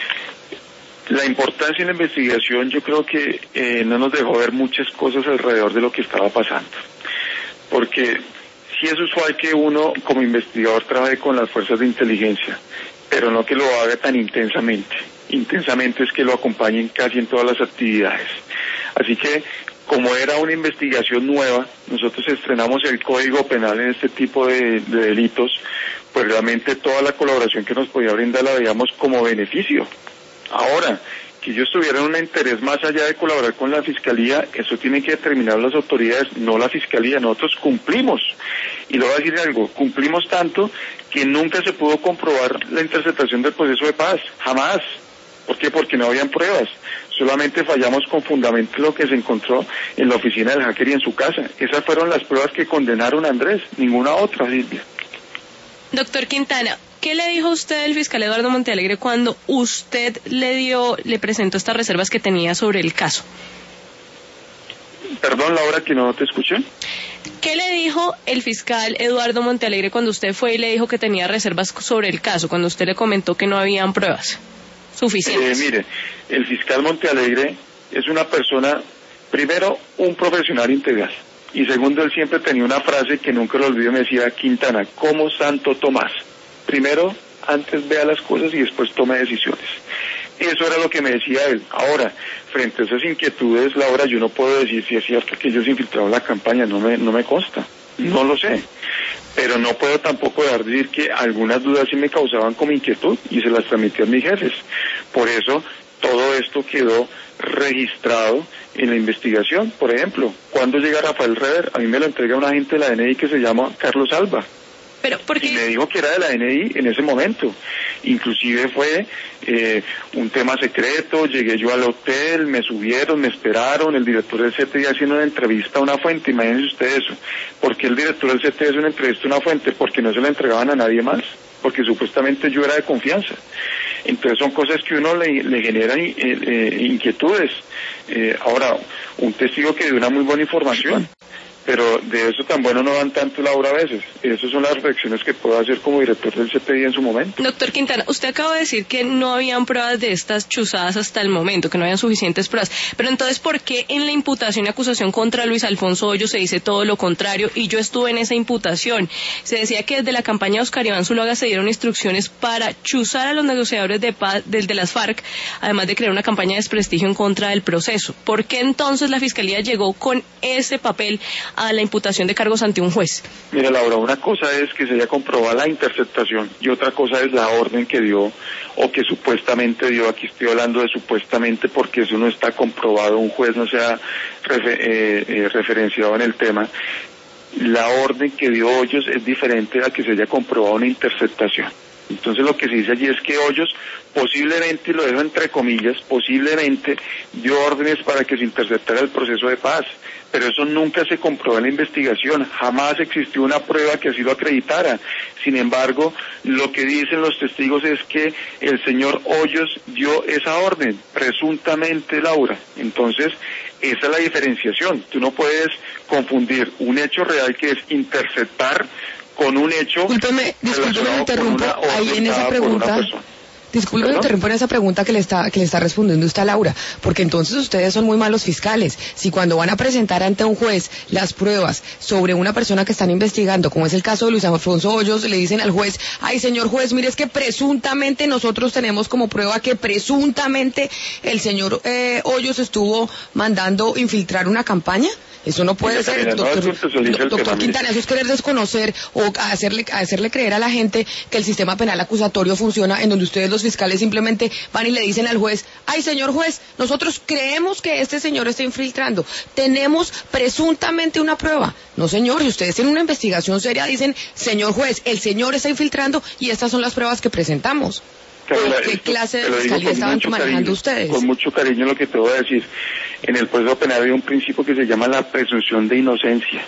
la importancia en la investigación yo creo que eh, no nos dejó ver muchas cosas alrededor de lo que estaba pasando. Porque sí es usual que uno como investigador trabaje con las fuerzas de inteligencia pero no que lo haga tan intensamente. Intensamente es que lo acompañen casi en todas las actividades. Así que, como era una investigación nueva, nosotros estrenamos el Código Penal en este tipo de, de delitos, pues realmente toda la colaboración que nos podía brindar la veíamos como beneficio. Ahora, que ellos tuvieran un interés más allá de colaborar con la Fiscalía, eso tienen que determinar las autoridades, no la Fiscalía. Nosotros cumplimos, y le voy a decir algo, cumplimos tanto que nunca se pudo comprobar la interceptación del proceso de paz, jamás. ¿Por qué? Porque no habían pruebas. Solamente fallamos con fundamento lo que se encontró en la oficina del hacker y en su casa. Esas fueron las pruebas que condenaron a Andrés, ninguna otra, Silvia. Doctor Quintana, ¿qué le dijo usted al fiscal Eduardo Montealegre cuando usted le dio, le presentó estas reservas que tenía sobre el caso? Perdón, Laura, que no te escuché. ¿Qué le dijo el fiscal Eduardo Montealegre cuando usted fue y le dijo que tenía reservas sobre el caso, cuando usted le comentó que no habían pruebas suficientes? Eh, mire, el fiscal Montealegre es una persona, primero, un profesional integral. Y segundo, él siempre tenía una frase que nunca lo olvido, me decía: Quintana, como Santo Tomás. Primero, antes vea las cosas y después tome decisiones. Eso era lo que me decía él. Ahora, frente a esas inquietudes, Laura, yo no puedo decir si es cierto que ellos infiltraron la campaña, no me, no me consta, no lo sé. Pero no puedo tampoco dejar de decir que algunas dudas sí me causaban como inquietud y se las transmití a mis jefes. Por eso, todo esto quedó registrado en la investigación. Por ejemplo, cuando llega Rafael Rever, a mí me lo entrega un agente de la D N I que se llama Carlos Alba. Pero, ¿por qué? Y me dijo que era de la D N I en ese momento. Inclusive fue eh, un tema secreto, llegué yo al hotel, me subieron, me esperaron, el director del C T I haciendo una entrevista a una fuente, imagínense ustedes eso. ¿Por qué el director del C T I hace una entrevista a una fuente? Porque no se la entregaban a nadie más, porque supuestamente yo era de confianza. Entonces son cosas que uno le, le generan eh, eh, inquietudes. Eh, ahora, un testigo que dio una muy buena información, pero de eso tan bueno no dan tanto, Laura, a veces. Esas son las reflexiones que puedo hacer como director del C P I en su momento. Doctor Quintana, usted acaba de decir que no habían pruebas de estas chuzadas hasta el momento, que no habían suficientes pruebas. Pero entonces, ¿por qué en la imputación y acusación contra Luis Alfonso Hoyos se dice todo lo contrario? Y yo estuve en esa imputación. Se decía que desde la campaña de Oscar Iván Zuluaga se dieron instrucciones para chuzar a los negociadores de paz desde las FARC, además de crear una campaña de desprestigio en contra del proceso. ¿Por qué entonces la Fiscalía llegó con ese papel a la imputación de cargos ante un juez? Mira, Laura, una cosa es que se haya comprobado la interceptación y otra cosa es la orden que dio o que supuestamente dio. Aquí estoy hablando de supuestamente porque eso no está comprobado, un juez no se ha refer eh, eh, referenciado en el tema. La orden que dio Hoyos es diferente a que se haya comprobado una interceptación. Entonces lo que se dice allí es que Hoyos posiblemente, y lo dejo entre comillas, posiblemente dio órdenes para que se interceptara el proceso de paz, pero eso nunca se comprobó en la investigación, jamás existió una prueba que así lo acreditara. Sin embargo, lo que dicen los testigos es que el señor Hoyos dio esa orden, presuntamente, Laura. Entonces, esa es la diferenciación. Tú no puedes confundir un hecho real que es interceptar con un hecho discúlpeme, discúlpeme, me interrumpo ahí en esa pregunta. Disculpe, me interrumpo en esa pregunta que le está que le está respondiendo usted a Laura, porque entonces ustedes son muy malos fiscales. Si cuando van a presentar ante un juez las pruebas sobre una persona que están investigando, como es el caso de Luis Alfonso Hoyos, le dicen al juez: ay, señor juez, mire, es que presuntamente nosotros tenemos como prueba que presuntamente el señor eh, Hoyos estuvo mandando infiltrar una campaña. Eso no puede ser, mira, doctor, no, doctor tema, Quintana, eso es querer desconocer o hacerle, hacerle creer a la gente que el sistema penal acusatorio funciona, en donde ustedes los fiscales simplemente van y le dicen al juez: ay, señor juez, nosotros creemos que este señor está infiltrando, tenemos presuntamente una prueba. No, señor, si ustedes tienen una investigación seria, dicen: señor juez, el señor está infiltrando y estas son las pruebas que presentamos. Camila, ¿Qué esto, clase de fiscalía estaban manejando cariño, ustedes? Con mucho cariño lo que te voy a decir. En el proceso penal hay un principio que se llama la presunción de inocencia.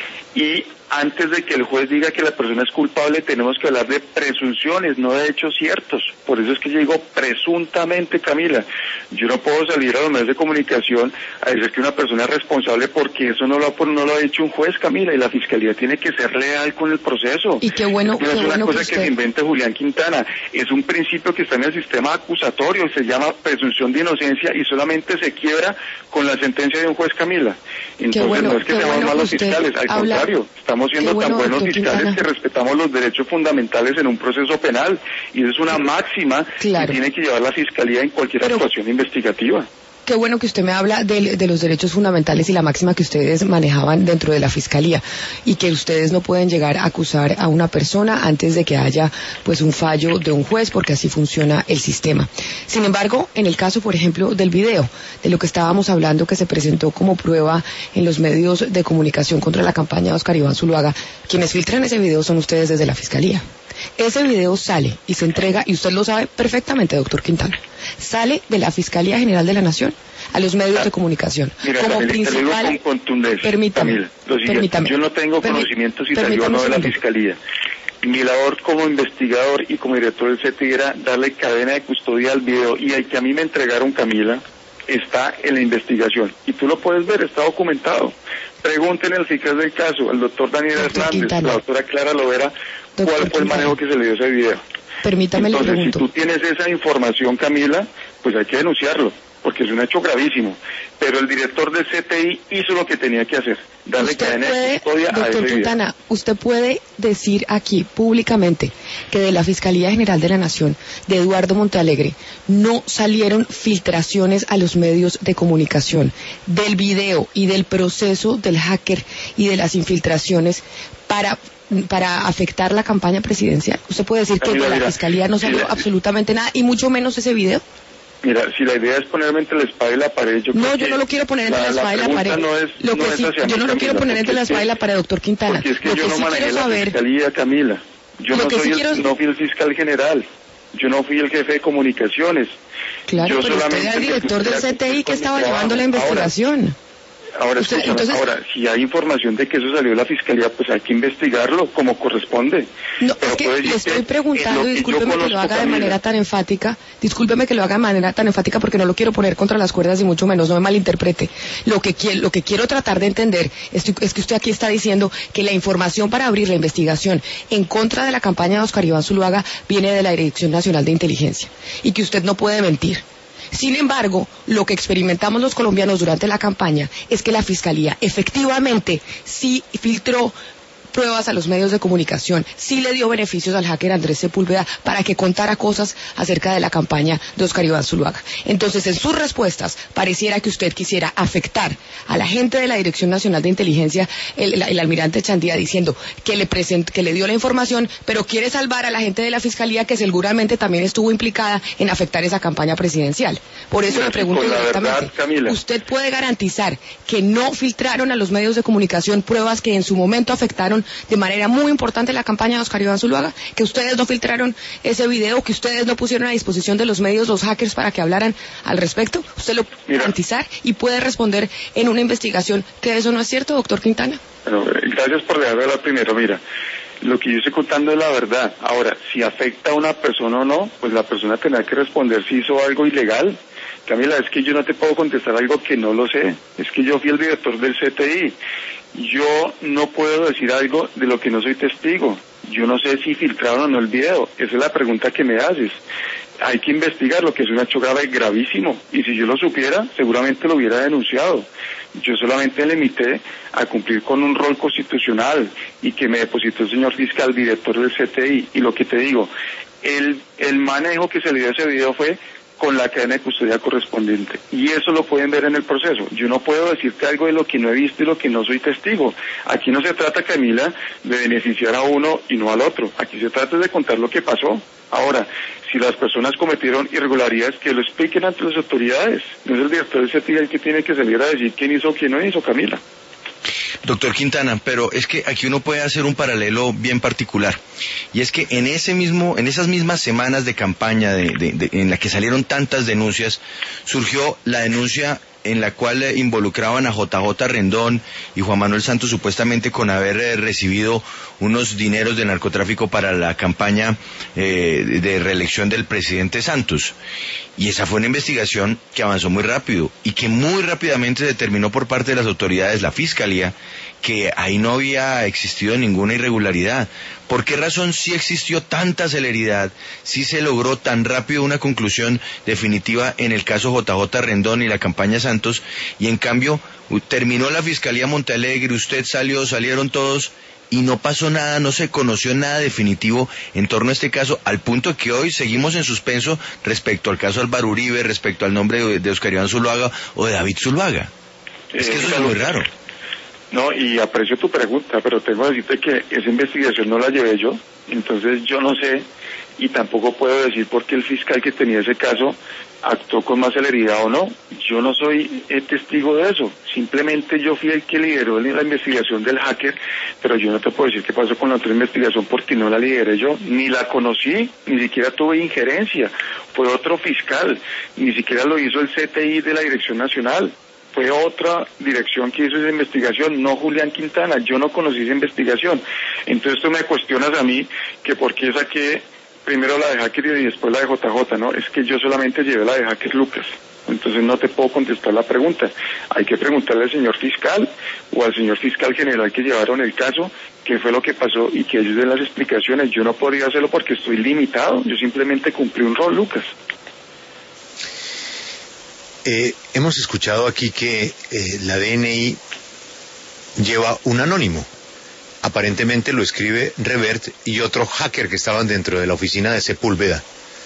Y antes de que el juez diga que la persona es culpable, tenemos que hablar de presunciones, no de hechos ciertos. Por eso es que yo digo presuntamente, Camila. Yo no puedo salir a los medios de comunicación a decir que una persona es responsable porque eso no lo, no lo ha dicho un juez, Camila, y la Fiscalía tiene que ser leal con el proceso. Y qué bueno, no qué es una bueno cosa que, que, usted... se inventa Julián Quintana, es un principio que está en el sistema acusatorio, se llama presunción de inocencia y solamente se quiebra con la sentencia de un juez, Camila. Entonces bueno, no es que seamos bueno malos que fiscales, al habla... contrario, estamos estamos siendo bueno, tan buenos fiscales Quintana. que respetamos los derechos fundamentales en un proceso penal, y eso es una máxima Claro. que tiene que llevar la Fiscalía en cualquier Pero, actuación investigativa. Qué bueno que usted me habla de, de los derechos fundamentales y la máxima que ustedes manejaban dentro de la Fiscalía, y que ustedes no pueden llegar a acusar a una persona antes de que haya pues un fallo de un juez, porque así funciona el sistema. Sin embargo, en el caso, por ejemplo, del video, de lo que estábamos hablando, que se presentó como prueba en los medios de comunicación contra la campaña de Óscar Iván Zuluaga, quienes filtran ese video son ustedes desde la Fiscalía. Ese video sale y se entrega, y usted lo sabe perfectamente, doctor Quintana, sale de la Fiscalía General de la Nación a los medios de comunicación. Mira, como Camila, principal... te lo digo con contundencia. Permítame, Camila, lo siguiente, permítame. yo no tengo Permí- conocimiento si salió o permítame no de la un segundo. Fiscalía. Mi labor como investigador y como director del C T I era darle cadena de custodia al video, y el que a mí me entregaron, Camila, está en la investigación. Y tú lo puedes ver, está documentado. Pregúntenle al fiscal del caso, al doctor Daniel Doctor Hernández, Quintana. la doctora Clara Lovera, Doctor cuál fue el Quintana. manejo que se le dio a ese video. Permítame le Entonces, si pregunto. tú tienes esa información, Camila, pues hay que denunciarlo, porque es un hecho gravísimo. Pero el director del C T I hizo lo que tenía que hacer, darle Usted cadena de puede, custodia a ese doctor video. Quintana, usted puede decir aquí públicamente que de la Fiscalía General de la Nación, de Eduardo Montealegre, no salieron filtraciones a los medios de comunicación del video y del proceso del hacker y de las infiltraciones para para afectar la campaña presidencial. ¿Usted puede decir que Camila, de la mira, Fiscalía no salió mira, absolutamente nada, y mucho menos ese video? Mira, si la idea es ponerme entre la espada y la pared, yo No, creo yo que no lo quiero poner entre la, espada y la pregunta pared. No es, lo no que es sí, hacia mí, yo no lo Camila, quiero poner entre porque la es que- espada y la pared, doctor Quintana. Porque es que lo yo que no sí manejé quiero la saber, Fiscalía, Camila. Yo Lo no, que soy sí el, quiero- no fui el fiscal general. Yo no fui el jefe de comunicaciones. claro, yo pero usted solamente era el me director del cumplía C T I que con mi estaba trabajo. llevando la investigación. Ahora, Usted- escúchame, entonces- ahora, si hay información de que eso salió de la Fiscalía, pues hay que investigarlo como corresponde. No, Pero es que puedo le decirte, estoy preguntando, en lo que yo discúlpeme que lo conozco, haga de Camila, manera tan enfática, discúlpeme que lo haga de manera tan enfática, porque no lo quiero poner contra las cuerdas y mucho menos, no me malinterprete. Lo que, qui- lo que quiero tratar de entender es, es que usted aquí está diciendo que la información para abrir la investigación en contra de la campaña de Óscar Iván Zuluaga viene de la Dirección Nacional de Inteligencia, y que usted no puede mentir. Sin embargo, lo que experimentamos los colombianos durante la campaña es que la Fiscalía efectivamente sí filtró pruebas a los medios de comunicación, sí le dio beneficios al hacker Andrés Sepúlveda para que contara cosas acerca de la campaña de Óscar Iván Zuluaga. Entonces, en sus respuestas, pareciera que usted quisiera afectar a la gente de la Dirección Nacional de Inteligencia, el, el, el almirante Chandía, diciendo que le, present, que le dio la información, pero quiere salvar a la gente de la Fiscalía, que seguramente también estuvo implicada en afectar esa campaña presidencial. Por eso Mira, le pregunto con la directamente, verdad, Camila. ¿usted puede garantizar que no filtraron a los medios de comunicación pruebas que en su momento afectaron de manera muy importante la campaña de Óscar Iván Zuluaga? ¿Que ustedes no filtraron ese video, que ustedes no pusieron a disposición de los medios, los hackers, para que hablaran al respecto? ¿Usted lo puede Mira. garantizar y puede responder en una investigación que eso no es cierto, doctor Quintana? Bueno, gracias por dejarme hablar primero. Mira, lo que yo estoy contando es la verdad. Ahora, si afecta a una persona o no, pues la persona tendrá que responder si hizo algo ilegal. Camila, es que yo no te puedo contestar algo que no lo sé. Es que yo fui el director del C T I. Yo no puedo decir algo de lo que no soy testigo. Yo no sé si filtraron o no el video. Esa es la pregunta que me haces. Hay que investigar lo que es un hecho grave, gravísimo. Y si yo lo supiera, seguramente lo hubiera denunciado. Yo solamente le limité a cumplir con un rol constitucional y que me depositó el señor fiscal director del C T I. Y lo que te digo, el, el manejo que se le dio a ese video fue con la cadena de custodia correspondiente. Y eso lo pueden ver en el proceso. Yo no puedo decirte algo de lo que no he visto y lo que no soy testigo. Aquí no se trata, Camila, de beneficiar a uno y no al otro. Aquí se trata de contar lo que pasó. Ahora, si las personas cometieron irregularidades, que lo expliquen ante las autoridades. No es el director del C T I el que tiene que salir a decir quién hizo o quién no hizo, Camila. Doctor Quintana, pero es que aquí uno puede hacer un paralelo bien particular, y es que en ese mismo, en esas mismas semanas de campaña de, de, de, en la que salieron tantas denuncias, surgió la denuncia en la cual eh, involucraban a J J Rendón y Juan Manuel Santos supuestamente con haber eh, recibido unos dineros de narcotráfico para la campaña eh, de reelección del presidente Santos. Y esa fue una investigación que avanzó muy rápido y que muy rápidamente se determinó por parte de las autoridades, la Fiscalía, que ahí no había existido ninguna irregularidad. ¿Por qué razón sí existió tanta celeridad, sí se logró tan rápido una conclusión definitiva en el caso J J Rendón y la campaña Santos, y en cambio terminó la Fiscalía Montealegre, usted salió, salieron todos, y no pasó nada, no se conoció nada definitivo en torno a este caso, al punto que hoy seguimos en suspenso respecto al caso Álvaro Uribe, respecto al nombre de, de Oscar Iván Zuluaga o de David Zuluaga. Eh, es que eso es muy raro. No, y aprecio tu pregunta, pero tengo que decirte que esa investigación no la llevé yo, entonces yo no sé y tampoco puedo decir por qué el fiscal que tenía ese caso actuó con más celeridad o no. Yo no soy eh, testigo de eso, simplemente yo fui el que lideró la investigación del hacker, pero yo no te puedo decir qué pasó con la otra investigación porque no la lideré yo, ni la conocí, ni siquiera tuve injerencia, fue otro fiscal, ni siquiera lo hizo el C T I de la Dirección Nacional. Fue otra dirección que hizo esa investigación, no Julián Quintana, yo no conocí esa investigación. Entonces tú me cuestionas a mí que por qué saqué primero la de Hacker y después la de J J, ¿no? Es que yo solamente llevé la de Hacker Lucas, entonces no te puedo contestar la pregunta. Hay que preguntarle al señor fiscal o al señor fiscal general que llevaron el caso, qué fue lo que pasó y que ellos den las explicaciones. Yo no podría hacerlo porque estoy limitado, yo simplemente cumplí un rol, Lucas. Eh, hemos escuchado aquí que eh, la D N I lleva un anónimo. Aparentemente lo escribe Revert y otro hacker que estaban dentro de la oficina de Sepúlveda,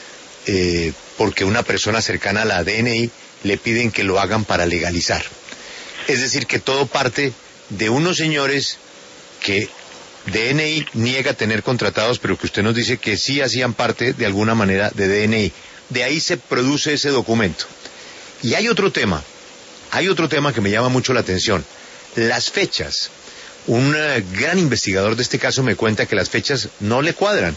eh, porque una persona cercana a la D N I le piden que lo hagan para legalizar. Es decir, que todo parte de unos señores que D N I niega tener contratados, pero que usted nos dice que sí hacían parte de alguna manera de D N I. De ahí se produce ese documento. Y hay otro tema, hay otro tema que me llama mucho la atención, las fechas. Un uh, gran investigador de este caso me cuenta que las fechas no le cuadran.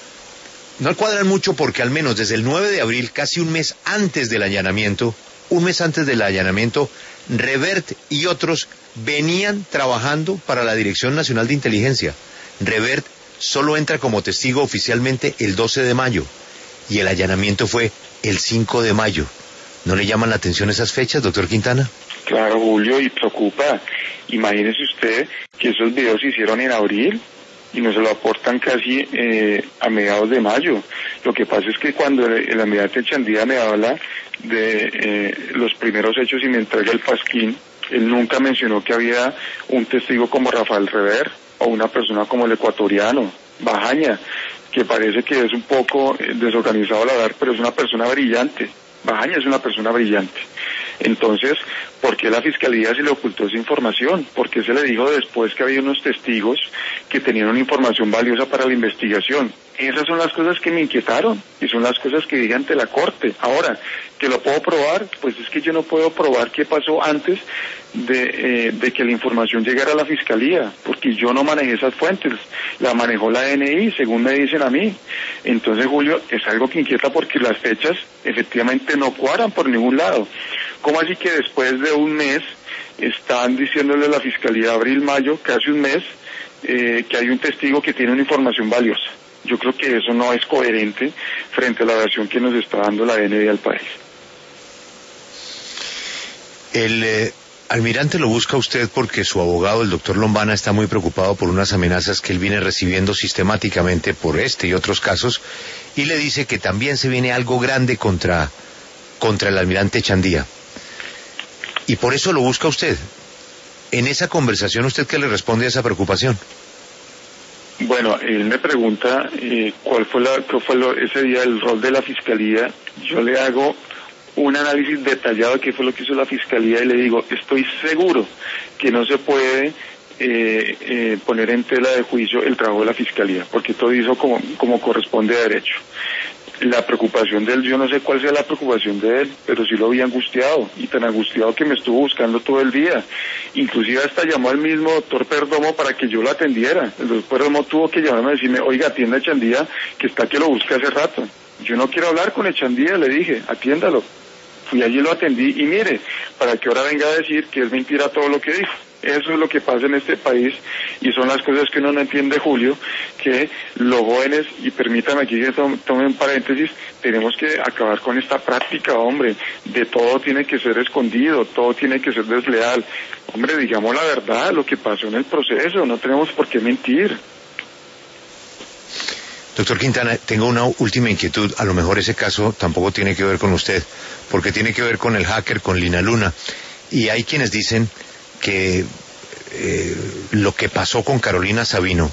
No le cuadran mucho porque al menos desde el nueve de abril, casi un mes antes del allanamiento, un mes antes del allanamiento, Revert y otros venían trabajando para la Dirección Nacional de Inteligencia. Revert solo entra como testigo oficialmente el doce de mayo y el allanamiento fue el cinco de mayo. ¿No le llaman la atención esas fechas, doctor Quintana? Claro, Julio, y preocupa. Imagínese usted que esos videos se hicieron en abril y nos lo aportan casi eh, a mediados de mayo. Lo que pasa es que cuando el, el almirante Chandía me habla de eh, los primeros hechos y me entrega el pasquín, él nunca mencionó que había un testigo como Rafael Revert o una persona como el ecuatoriano, Bajaña, que parece que es un poco eh, desorganizado al hablar, pero es una persona brillante. Bajaña es una persona brillante. Entonces, ¿por qué la Fiscalía se le ocultó esa información? ¿Por qué se le dijo después que había unos testigos que tenían una información valiosa para la investigación? Esas son las cosas que me inquietaron y son las cosas que dije ante la Corte. Ahora, ¿que lo puedo probar? Pues es que yo no puedo probar qué pasó antes de, eh, de que la información llegara a la Fiscalía, porque yo no manejé esas fuentes, la manejó la D N I, según me dicen a mí. Entonces, Julio, es algo que inquieta porque las fechas efectivamente no cuadran por ningún lado. ¿Cómo así que después de un mes están diciéndole a la Fiscalía, abril, mayo, casi un mes, eh, que hay un testigo que tiene una información valiosa? Yo creo que eso no es coherente frente a la versión que nos está dando la D N I al país. El eh, almirante lo busca usted porque su abogado, el doctor Lombana, está muy preocupado por unas amenazas que él viene recibiendo sistemáticamente por este y otros casos, y le dice que también se viene algo grande contra, contra el almirante Chandía. Y por eso lo busca usted. En esa conversación, ¿usted qué le responde a esa preocupación? Bueno, él me pregunta eh, cuál fue, la, cuál fue lo, ese día el rol de la Fiscalía. Yo le hago un análisis detallado de qué fue lo que hizo la Fiscalía y le digo, estoy seguro que no se puede eh, eh, poner en tela de juicio el trabajo de la Fiscalía, porque todo hizo como, como corresponde a derecho. La preocupación de él, yo no sé cuál sea la preocupación de él, pero sí lo vi angustiado, y tan angustiado que me estuvo buscando todo el día. Inclusive hasta llamó al mismo doctor Perdomo para que yo lo atendiera. El doctor Perdomo tuvo que llamarme y decirme, oiga, atienda a Chandía, que está que lo busca hace rato. Yo no quiero hablar con el Chandía, le dije, atiéndalo. Fui allí, lo atendí, y mire, para que ahora venga a decir que es mentira todo lo que dijo. Eso es lo que pasa en este país y son las cosas que uno no entiende, Julio, que los jóvenes, y permítame aquí que tome un paréntesis, tenemos que acabar con esta práctica, hombre, de todo tiene que ser escondido, todo tiene que ser desleal. Hombre, digamos la verdad, lo que pasó en el proceso, no tenemos por qué mentir. Doctor Quintana, tengo una última inquietud, a lo mejor ese caso tampoco tiene que ver con usted, porque tiene que ver con el hacker, con Lina Luna, y hay quienes dicen que eh, lo que pasó con Carolina Sabino,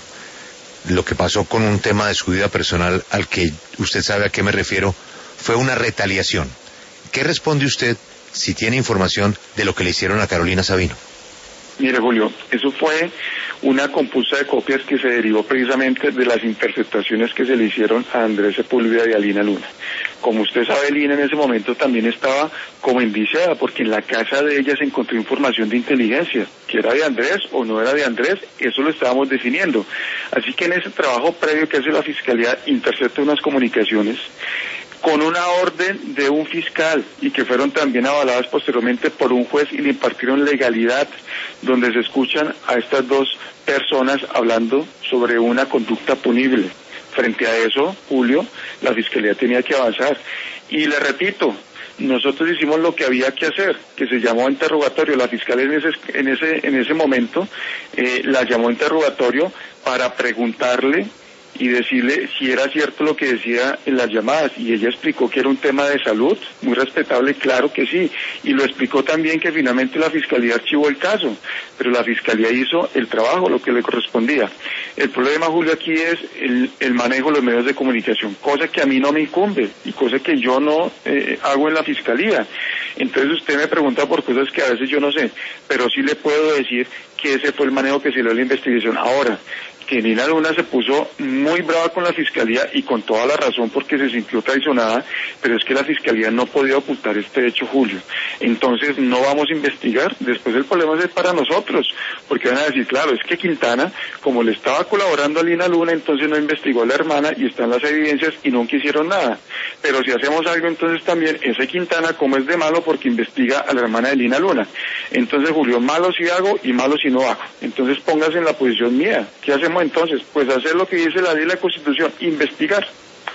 lo que pasó con un tema de su vida personal al que usted sabe a qué me refiero, fue una retaliación. ¿Qué responde usted si tiene información de lo que le hicieron a Carolina Sabino? Mire, Julio, eso fue una compulsa de copias que se derivó precisamente de las interceptaciones que se le hicieron a Andrés Sepúlveda y a Lina Luna. Como usted sabe, Lina en ese momento también estaba como indiciada, porque en la casa de ella se encontró información de inteligencia, que era de Andrés o no era de Andrés, eso lo estábamos definiendo. Así que en ese trabajo previo que hace la Fiscalía, intercepta unas comunicaciones con una orden de un fiscal y que fueron también avaladas posteriormente por un juez y le impartieron legalidad, donde se escuchan a estas dos personas hablando sobre una conducta punible. Frente a eso, Julio, la Fiscalía tenía que avanzar. Y le repito, nosotros hicimos lo que había que hacer, que se llamó interrogatorio. La Fiscalía en ese, en ese, en ese momento eh, la llamó interrogatorio para preguntarle y decirle si era cierto lo que decía en las llamadas, y ella explicó que era un tema de salud, muy respetable, claro que sí, y lo explicó también que finalmente la Fiscalía archivó el caso, pero la Fiscalía hizo el trabajo, lo que le correspondía. El problema, Julio, aquí es el, el manejo de los medios de comunicación, cosa que a mí no me incumbe, y cosa que yo no eh, hago en la Fiscalía. Entonces usted me pregunta por cosas que a veces yo no sé, pero sí le puedo decir que ese fue el manejo que se le dio a la investigación. Ahora, que Lina Luna se puso muy brava con la Fiscalía y con toda la razón porque se sintió traicionada, pero es que la Fiscalía no podía ocultar este hecho, Julio. Entonces no vamos a investigar, después el problema es para nosotros, porque van a decir, claro, es que Quintana, como le estaba colaborando a Lina Luna, entonces no investigó a la hermana y están las evidencias y nunca hicieron nada. Pero si hacemos algo, entonces también ese Quintana, como es de malo porque investiga a la hermana de Lina Luna. Entonces, Julio, malo si hago y malo si no hago. Entonces póngase en la posición mía. ¿Qué hacemos entonces? Pues hacer lo que dice la ley y la Constitución, investigar.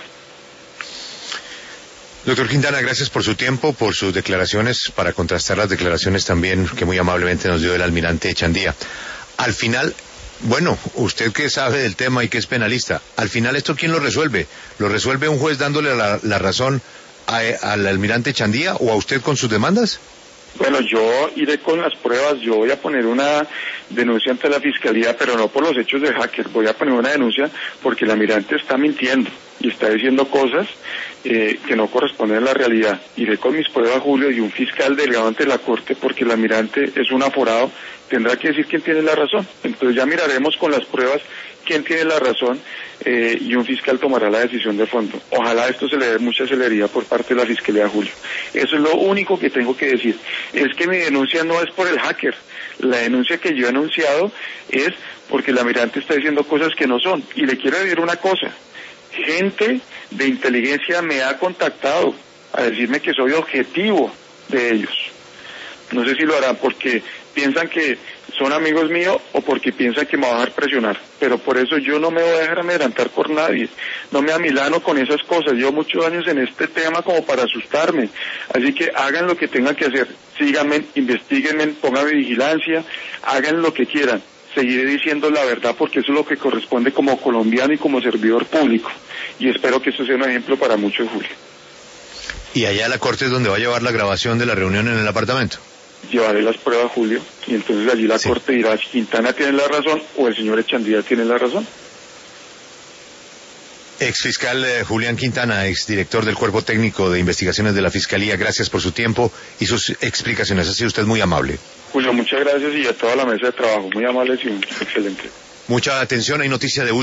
Doctor Quintana, gracias por su tiempo, por sus declaraciones, para contrastar las declaraciones también que muy amablemente nos dio el almirante Chandía. Al final, bueno, usted que sabe del tema y que es penalista, al final ¿esto quién lo resuelve? ¿Lo resuelve un juez dándole la, la razón a, al almirante Chandía o a usted con sus demandas? Bueno, yo iré con las pruebas, yo voy a poner una denuncia ante la Fiscalía, pero no por los hechos de hacker, voy a poner una denuncia porque el almirante está mintiendo y está diciendo cosas eh, que no corresponden a la realidad. Iré con mis pruebas, Julio, y un fiscal delegado ante la Corte, porque el almirante es un aforado, tendrá que decir quién tiene la razón. Entonces ya miraremos con las pruebas quién tiene la razón eh, y un fiscal tomará la decisión de fondo. Ojalá esto se le dé mucha celeridad por parte de la Fiscalía, Julio. Eso es lo único que tengo que decir. Es que mi denuncia no es por el hacker. La denuncia que yo he anunciado es porque el almirante está diciendo cosas que no son. Y le quiero decir una cosa. Gente de inteligencia me ha contactado a decirme que soy objetivo de ellos. No sé si lo harán porque piensan que son amigos míos o porque piensan que me van a dejar presionar. Pero por eso yo no me voy a dejar amedrentar por nadie. No me amilano con esas cosas. Llevo muchos años en este tema como para asustarme. Así que hagan lo que tengan que hacer. Síganme, investíguenme, pónganme vigilancia, hagan lo que quieran. Seguiré diciendo la verdad porque eso es lo que corresponde como colombiano y como servidor público. Y espero que eso sea un ejemplo para muchos, Julio. ¿Y allá la Corte es donde va a llevar la grabación de la reunión en el apartamento? Llevaré las pruebas, Julio, y entonces allí la sí. Corte dirá si Quintana tiene la razón o el señor Echandía tiene la razón. Exfiscal eh, Julián Quintana, exdirector del Cuerpo Técnico de Investigaciones de la Fiscalía, gracias por su tiempo y sus explicaciones. Ha sido usted muy amable. Julio, muchas gracias y a toda la mesa de trabajo, muy amables y excelente. Mucha atención, hay noticia de